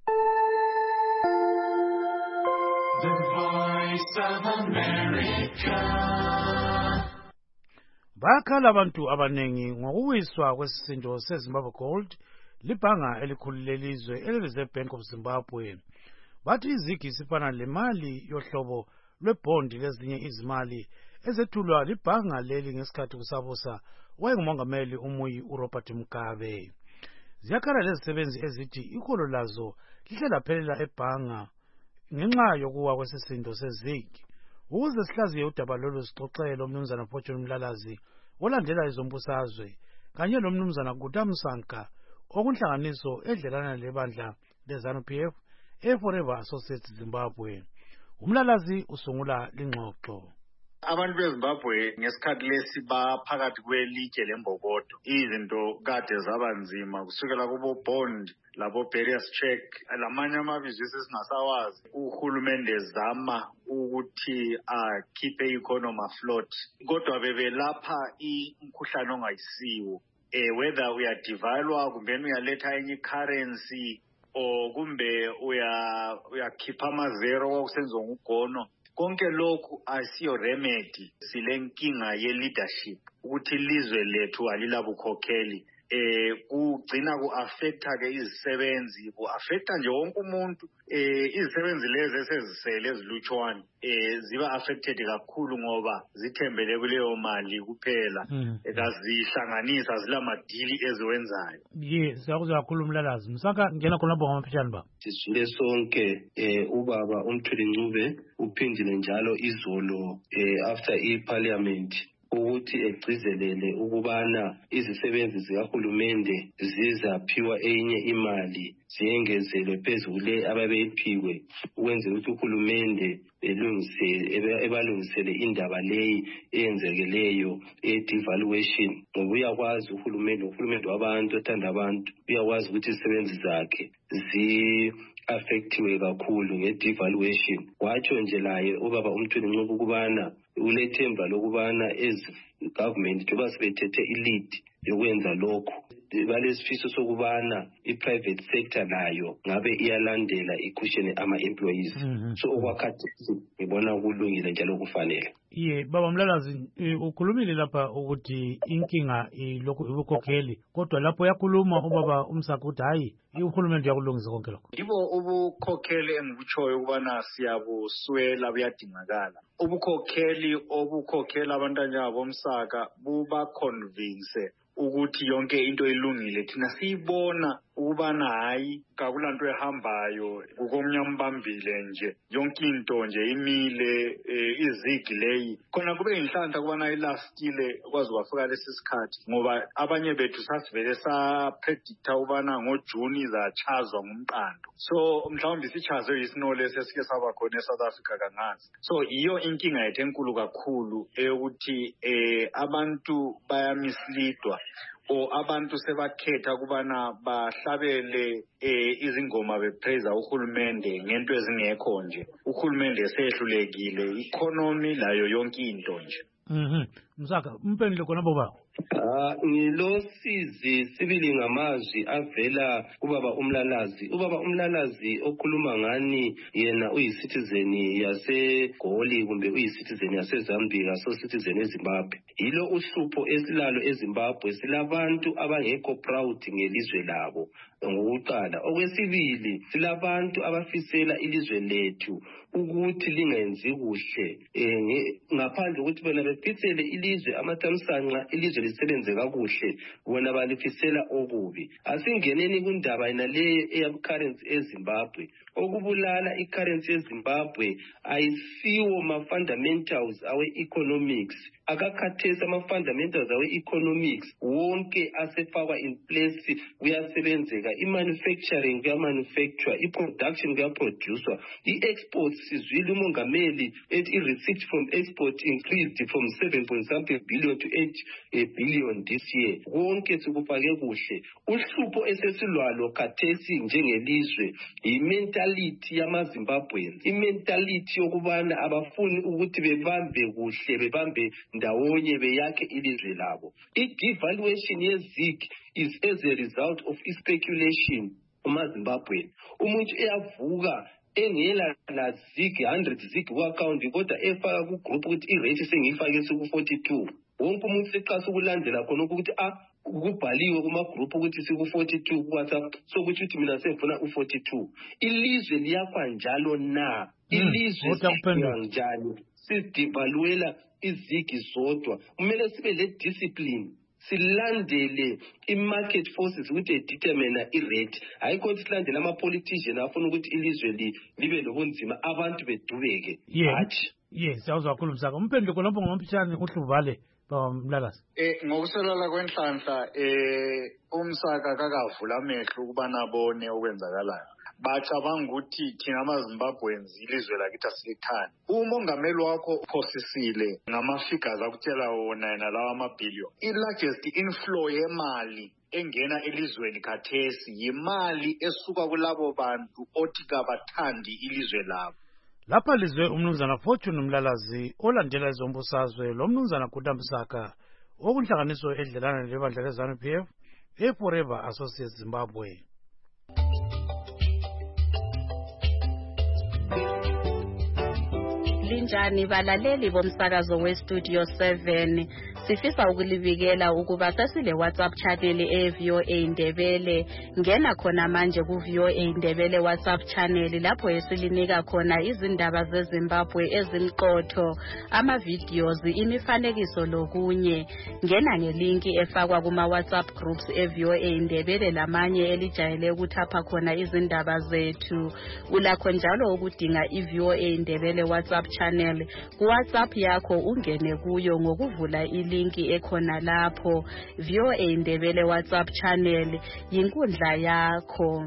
[SPEAKER 17] The Voice of America.
[SPEAKER 2] Bakhala abantu abanengi ngokuwiswa kwesisindo seZimbabwe Gold libhanga elikhulu lelizwe eleReserve Bank of Zimbabwe. Bathi izigi isifana lemali yohlobo lwebhondi lezinye izimali ezethulwa libhanga leli ngesikhathi kusabusa wayengumongameli umuyi uRobert Mugabe. Ziyakhala lezisebenzi ezithi iholo lazo lihle laphelela ebhanga ngenxa yokuwa kwesisindo sezigi. Ukuze sihlaziye udaba lolu sixoxele umnumzana Fortune Mlalazi olandela izombusazwe kanye lomnumzana Gutamsanka okunhlanganiso edlelana lebandla leZANU P F eForever Associates Zimbabwe. Umlalazi usungula lingxoxo.
[SPEAKER 18] Abantu beZimbabwe ngesikhathi lesi baphakathi kwelitshe lembokodo. Izinto kade zaba nzima kusukela kubo bond labo barriers check lamanye amabizo esingasawazi. Uhulumende zama ukuthi akhiphe i-economy afloat, kodwa bebelapha umkhuhlane ongayisiwo. Eh whether uyadivalwa kumbe uyaletha enye currency o kumbe uya uyakhipha amazero okusenziwa ngugono. Konke lokhu asiyo remedy. Silenkinga ye leadership ukuthi ilizwe lethu alilabukhokheli. Eh kugcina ku-affecta ke izisebenzi, ku-affecta nje wonke umuntu. Eh izisebenzi lezi esezisele ezilutshwane eh ziba affected kakhulu ngoba zithembele kuleyo mali kuphela. Ekazihlanganisa zilamadili eziwenzayo.
[SPEAKER 2] Ye siyakuza kakhulu Mlalazi. Msaka ngena khona bonga amapheshana ba.
[SPEAKER 19] Sisule sonke eh ubaba uMthuli Ncube uphindile njalo izolo eh after iParliament ukuthi egcizelele ukubana izisebenzi zikahulumende zizaphiwa enye imali ziyengezelwe phezulu le ababeyiphiwe ukwenza ukuthi uhulumende elungise ebalungisele indaba leyi eyenzekeleyo e-devaluation. Ngoba uyakwazi uhulumende uhulumende wabantu othanda abantu uyakwazi ukuthi izisebenzi zakhe zi affectiwe kakhulu nge-devaluation. Watsho nje laye ubaba uMthuli Ncube ukubana ulethemba lokubana ezi government njengoba sebethethe i-lead yokwenza lokho balesifiso sokubana i-private sector nayo ngabe iyalandela ikushene ama-employees. So okwakhathesi ngibona kulungile njalo kufanele.
[SPEAKER 2] Ye baba Mlalazi ukhulumile lapha ukuthi inkinga ilokhu ibukhokheli, kodwa lapho yakhuluma ubaba uMsaka ukuthi hayi uhulumende uyakulungisa konke lokho.
[SPEAKER 18] Yibo ubukhokheli engikutshoyo ukubana siyabuswela buyadingakala. Ubukhokheli obukhokhela abantu njengabo Msaka buba convince ukuthi yonke into ilungile thina siyibona ukubana hayi kakulanto ehambayo kukomnyama bambile nje yonke into nje imile eh, izigi leyi khona kube inhlanhla kubana ilastile kwazi kwafika lesisikhathi ngoba abanye bethu sasivele sa predicta ubana ngoJune izachazwa ngumqando so mhlawumbe sichazwe isinole sesike saba khona eSouth Africa kangazi so iyo inkinga yethu enkulu kakhulu eyokuthi eh abantu bayamislidwa o abantu sebakhetha kubana bahlabele eh izingoma bepraise uhulumende ngento ezingekho nje uhulumende esehlulekile economy layo yonke into nje
[SPEAKER 2] mhm Msaka umphendule khona boba
[SPEAKER 19] Ah ngilosizi sibili ngamazwi avela kubaba umlalazi ubaba umlalazi okhuluma ngani yena uyicitizen yaseGoli kumbe uyicitizen yaseZambia so citizen eZimbabwe yilo uhlupho esilalo eZimbabwe silabantu abangekho proud ngelizwe labo ngokuqala okwesibili silabantu abafisela ilizwe lethu ukuthi lingenzi kuhle eh ngaphandle ukuthi bona befisele ilizwe amathamsanqa ilizwe lisebenze kakuhle bona balifisela okubi asingeneni kundaba ina le eyabcurrency eZimbabwe okubulala icurrency eZimbabwe ayisiwo ma fundamentals awe economics akakhathesa ama fundamentals awe economics wonke asefakwa in place kuyasebenzeka imanufacturing kuyamanufacture iproduction kuyaproducer iexports sizwile umongameli ethi i-receipt from export increased from seven point something billion to eight billion this year wonke sikufake kuhle uhlupho esesilwalo khathesi njengelizwe imentality yamaZimbabweans imentality yokubana abafuni ukuthi bebambe kuhle bebambe ndawonye beyakhe ilizwe labo i-devaluation yezig is as a result of speculation umaZimbabwe umuntu eyavuka engela la zig one hundred zig ku account kodwa efaka ku group ukuthi irate sengiyifake siku forty-two wonke umuntu seqasa ukulandela khona ukuthi ah kubhaliwe kuma group ukuthi siku forty-two ku WhatsApp so ukuthi uthi mina sengifuna u forty-two ilizwe liyakwa njalo na ilizwe liyakwa njalo sidivaluela izigi zodwa kumele sibe le discipline silandele i-market forces ukuthi determine i-rate ayikho ukuthi silandele ama-politician afuna ukuthi ilizwe libe lobunzima abantu bedubeke
[SPEAKER 2] hathi yes siyawuzwa kakhulu Msaka umphendule khonapho ngompishane uhluvale bamlalazi
[SPEAKER 18] eh ngokuselala kwenhlanhla eh uMsaka kakavula amehlo ukubana bone okwenzakalayo bacabanga ukuthi thina amaZimbabweans ilizwe lakithi asilithanda umongameli wakho uphosisile ngama-figures akutshela wona yena lawa amabhillion i-largest inflow yemali engena elizweni khathesi yimali esuka kulabo bantu othi kabathandi ilizwe labo
[SPEAKER 2] lapha lizwe umnumzana Fortune Mlalazi olandela izombusazwe lo mnumzana Guta Msaka okunhlanganiso edlelana lebandla leZANU-P F eForever Associates Zimbabwe.
[SPEAKER 8] Linjani balaleli bomsakazo weStudio seven sifisa ukulibikela ukuba sesile WhatsApp channel e-V O A Ndebele ngena khona manje ku-V O A Ndebele WhatsApp channel lapho esilinika khona izindaba zeZimbabwe ezimqotho ama-videos imifanekiso lokunye ngena ngelinki efakwa kuma-WhatsApp groups e-V O A Ndebele lamanye elijayele ukuthapha khona izindaba zethu ulakho njalo ukudinga i-V O A Ndebele WhatsApp channel ku-WhatsApp yakho ungene kuyo ngokuvula ili linki ekhona lapho V O A Ndebele WhatsApp channel yinkundla yakho.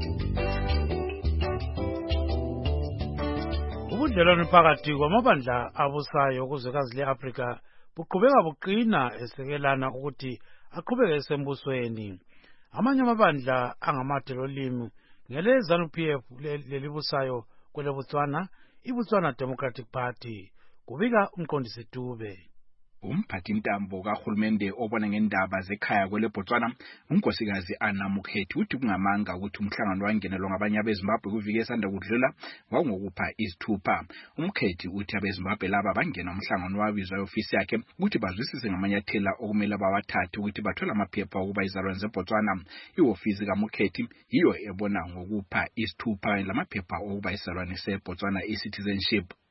[SPEAKER 2] Ubudlelwano phakathi kwamabandla abusayo kuzwekazi le-Afrika buqhubeka buqina esekelana ukuthi aqhubeke esembusweni. Amanye amabandla angamadelolimi ngele ZANU-P F lelibusayo kwele Botswana iBotswana Democratic Party kubika umqondisi Dube.
[SPEAKER 20] Umphathi ntambo kahulumende obona ngendaba zekhaya kwele Botswana unkosikazi Anna Mukhethi uthi kungamanga ukuthi umhlangano wangenelwa ngabanye abeZimbabwe kuvike esanda kudlula wawungokupha isithupha. Umkhethi uthi abeZimbabwe laba bangena umhlangano wabizwa ofisi yakhe ukuthi bazwisise ngamanyathela okumele bawathathe ukuthi bathola amaphepha okuba izalwane zeBotswana. Iofisi kaMukhethi iyo ebona ngokupha isithupha lamaphepha okuba izalwane seBotswana e-citizenship.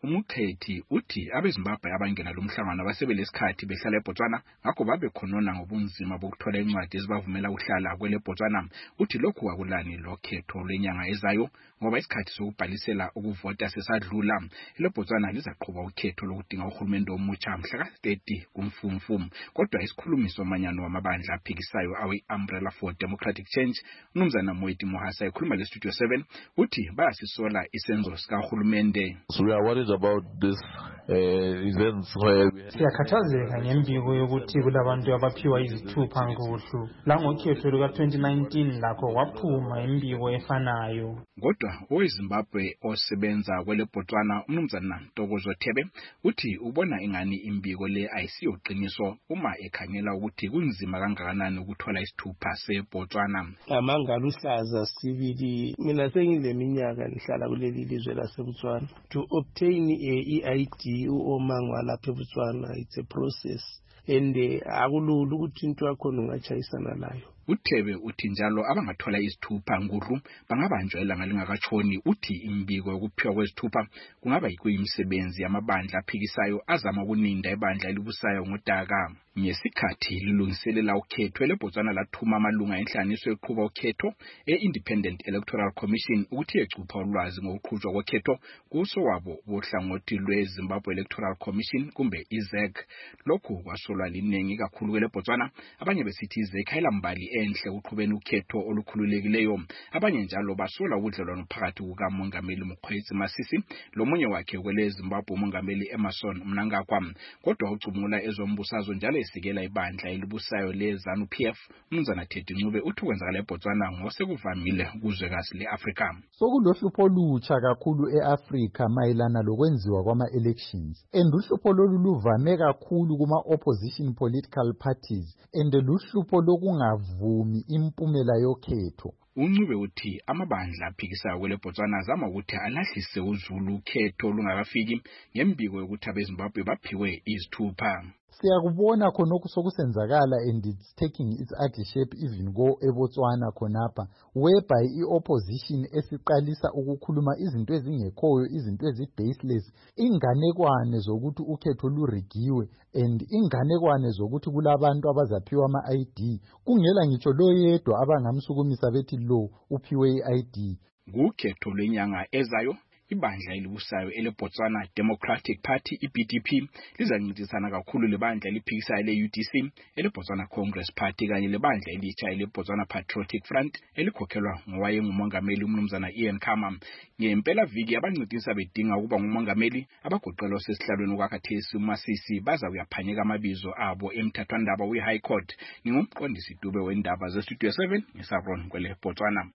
[SPEAKER 20] Umukhethi uthi abeZimbabwe abangena lo mhlangano basebelesikhathi behlala eBotswana ngakho babe khonona ngobunzima bokuthola incwadi ezibavumela ukuhlala kwele Botswana. Uthi lokhu akulani lokhetho lwenyanga ezayo ngoba isikhathi sokubhalisela ukuvota sesadlula. Le Botswana lizaqhubha ukhetho lokudinga uhulumende omutsha mhla ka thirty kuMfumfu. Kodwa isikhulumi somanyano wamabandla aphikisayo awe Umbrella for Democratic Change uMnumzana Moeti Mohasa ekhuluma le Studio seven uthi bayasisola isenzo sika hulumende.
[SPEAKER 14] So we are worried about this uh, events where
[SPEAKER 21] siyakhathazeka ngembiko yokuthi kulabantu abaphiwa izithupha nkuluhlu langokhetho luka twenty nineteen lakho waphuma imbiko efanayo.
[SPEAKER 20] Kodwa oweZimbabwe osebenza kwele Botswana uMnumzana Ntokozo Thebe uthi ubona ingani imbiko le ayisiyo qiniso uma ekhangela ukuthi kunzima kangakanani ukuthola isithupha seBotswana.
[SPEAKER 22] Amangalo uhlaza sibili mina sengileminyaka nihlala kuleli lizwe laseBotswana. To obtain a E I D uomangwa lapha eBotswana it's a process and akulula ukuthi into yakho ungachayisana layo.
[SPEAKER 20] Uthebe uthi njalo abangathola izithupha nguru bangabanjwa ilanga lingakatshoni. Uthi imbiko yokuphiwa kwezithupha kungaba yikuyimisebenzi yamabandla aphikisayo azama ukuninda ibandla elibusayo ngodaka. Ngesikhathi lilungiselela ukhetho leBotswana lathuma amalunga enhlaniso eqhuba ukhetho e-Independent Electoral Commission ukuthi ecupha ulwazi ngokuqhutshwa kokhetho kuso wabo bohlangothi lweZimbabwe Electoral Commission kumbe I Z E C. Lokhu kwasolwa linengi kakhulu kwele Botswana. Abanye besithi I Z E C ayilambali enhle uqhubeni ukhetho olukhululekileyo. Abanye njalo basola ubudlelwano phakathi kukaMongameli Mokgweetsi Masisi lomunye wakhe kwele Zimbabwe uMongameli Emmerson Mnangagwa. Kodwa ucubungula ezombusazwe njalo esikela ibandla elibusayo leZANU P F uMnumzana Teddy Ncube uthi kwenzakala eBotswana ngosekuvamile kuzwekazi leAfrika.
[SPEAKER 23] Sokulohlupho olutsha kakhulu eAfrika mayelana lokwenziwa kwama-elections and uhlupho lolu luvame kakhulu kuma-opposition political parties and luhlupho lokungavumi impumela yokhetho.
[SPEAKER 20] Uncube uthi amabandla aphikisayo kwele Botswana azama ukuthi alahlise uzulu ukhetho lungakafiki ngembiko yokuthi abeZimbabwe baphiwe izithupha.
[SPEAKER 23] Siyakubona khonokho sokusenzakala and it's taking its ugly shape even go eBotswana khonapha whereby i-opposition esiqalisa ukukhuluma izinto ezingekhoyo izinto ezi-baseless inganekwane zokuthi ukhetho lurigiwe and inganekwane zokuthi kulabantu abazaphiwa ama-I D kungela ngitsho lo yedwa abangamsukumisa bethi lo uphiwe i-I D.
[SPEAKER 20] Ngukhetho lwenyanga ezayo ibandla elibusayo eleBotswana Democratic Party I B D P lizancintisana kakhulu lebandla eliphikisayo le U D C eleBotswana Congress Party kanye lebandla elitsha eleBotswana Patriotic Front elikhokhelwa ngowayengumongameli uMnumzana Ian Khama. Ngempela viki abancintisa bedinga ukuba ngumongameli abagoqelwa sesihlalweni kwakhathesi uMasisi baza kuyaphanyeka amabizo abo emthathwandaba we-High Court. Ngingumqondisi Dube wendaba ze Studio seven ngisabron kwele Botswana.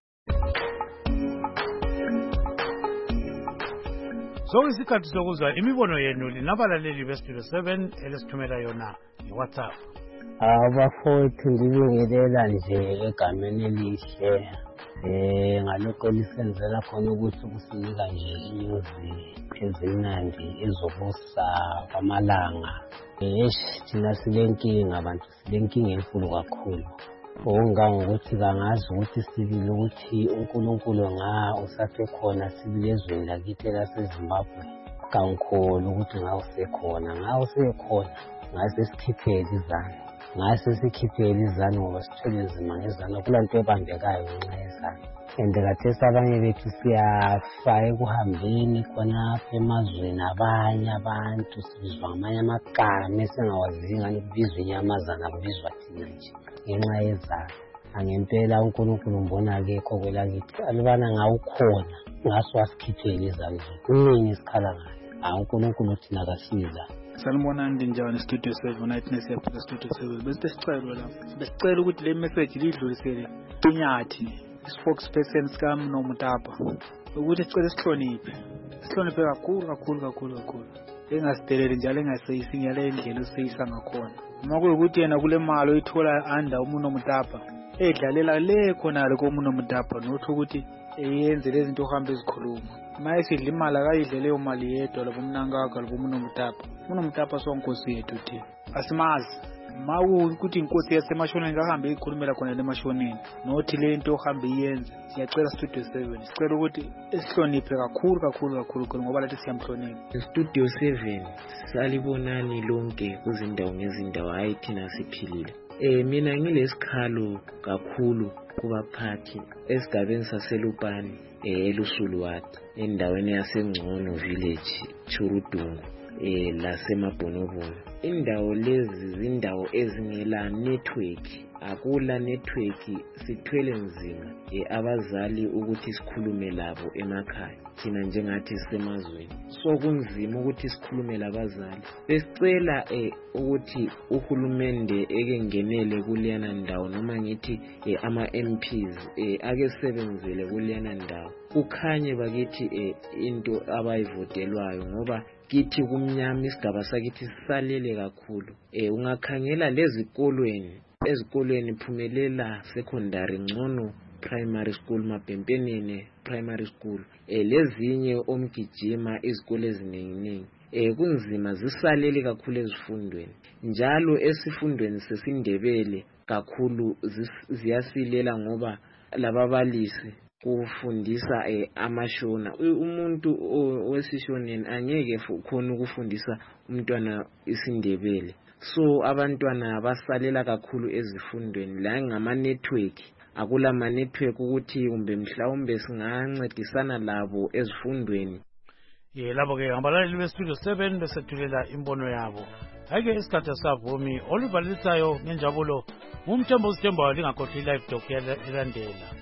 [SPEAKER 2] So isikhathi sokuzwa imibono yenu linabalaleli beStudio seven elesithumela yona ngeWhatsApp.
[SPEAKER 24] Abafowethu ngibingelela nje egameni elihle eh ngalokho lisenzela khona ukuthi kusinika nje inyuzi ezimnandi ezobusa kwamalanga. Eh thina silenkinga abantu silenkinga enkulu kakhulu. Ongangokuthi kangazi ukuthi sibili ukuthi uNkulunkulu nga usathe khona sibili ezweni lakithi laseZimbabwe kangikhona ukuthi nga usekhona nga usekhona ngase sikhiphele izana ngase sikhiphele izana ngoba sithole nzima ngezana kulanto ebambekayo ngenxa yezana ende kathesi abanye bethu siyafa ekuhambeni khona emazweni abanye abantu sibizwa ngamanye amagama esingawaziyo ngani kubizwa inyamazana kubizwa thina nje ngenxa yezana. Angempela uNkulunkulu mbona akekho kwelakithi alibana ngawukhona ngaso asikhiphele izana kunini isikhala ngayo uNkulunkulu thina kasiza.
[SPEAKER 25] Salmona ndinjani Studio seven nightness yapha Studio seven besicelo lapha besicela ukuthi le message lidlulisele kunyathi spokesperson sikaMno Mutapa ukuthi sicela sihloniphe sihloniphe kakhulu kakhulu kakhulu kakhulu engasidelele njalo engaseyisi ngale indlela oseyisa ngakhona uma kuyukuthi yena kule mali oyithola anda uMno Mutapa edlalela le khona lokho uMno Mutapa nothi ukuthi eyenze lezi zinto ohamba ezikhuluma maye sidla imali akayidle leyo mali yedwa labo Mnangagwa labo uMno Mutapa uMno Mutapa sonkosi yethu thina asimazi mawukuthi inkosi yasemashoneni kahambe ikhulumela khona lemashoneni nothi lento ohambe iyenze siyacela Studio seven sicela ukuthi esihloniphe kakhulu kakhulu kakhulu khona ngoba lathi siyamhlonipha.
[SPEAKER 3] Studio seven salibonani lonke kuzindawo ngezindawo hayi thina siphilile. Eh mina ngilesikhalo kakhulu kubaphathi esigabeni saselupani elusuluwati endaweni yaseNgcono village Churudungu eh lasemabhonobono. Indawo lezi zindawo ezingela network, akula network, sithwele nzima eh abazali ukuthi sikhulume labo emakhaya thina njengathi sisemazweni. So kunzima ukuthi sikhulume labazali. Besicela eh ukuthi uhulumende eke ngenele kuleyana ndawo noma ngithi eh, ama M Ps eh ake sebenzele kuleyana ndawo. Kukhanye bakithi eh, into abayivotelwayo ngoba kithi kumnyama isigaba sakithi sisalele kakhulu. Eh ungakhangela lezikolweni ezikolweni Phumelela secondary Ngcono primary school Mapempenene primary school eh lezinye omgijima izikole eziningi eh kunzima zisalele kakhulu ezifundweni njalo esifundweni sesindebele kakhulu ziyasilela ngoba lababalisi kufundisa eh, amashona. Umuntu wesishoneni angeke khona ukufundisa umntwana isindebele. So abantwana basalela kakhulu ezifundweni la ngama network, akula ma network ukuthi kumbe mhlawumbe singancedisana labo ezifundweni.
[SPEAKER 2] Ye labo ke abalaleli be Studio seven besethulela imbono yabo. Ake isikhathi savumi olubhalisayo ngenjabulo umthembo usithembayo lingakhohlwa live doc yalandela.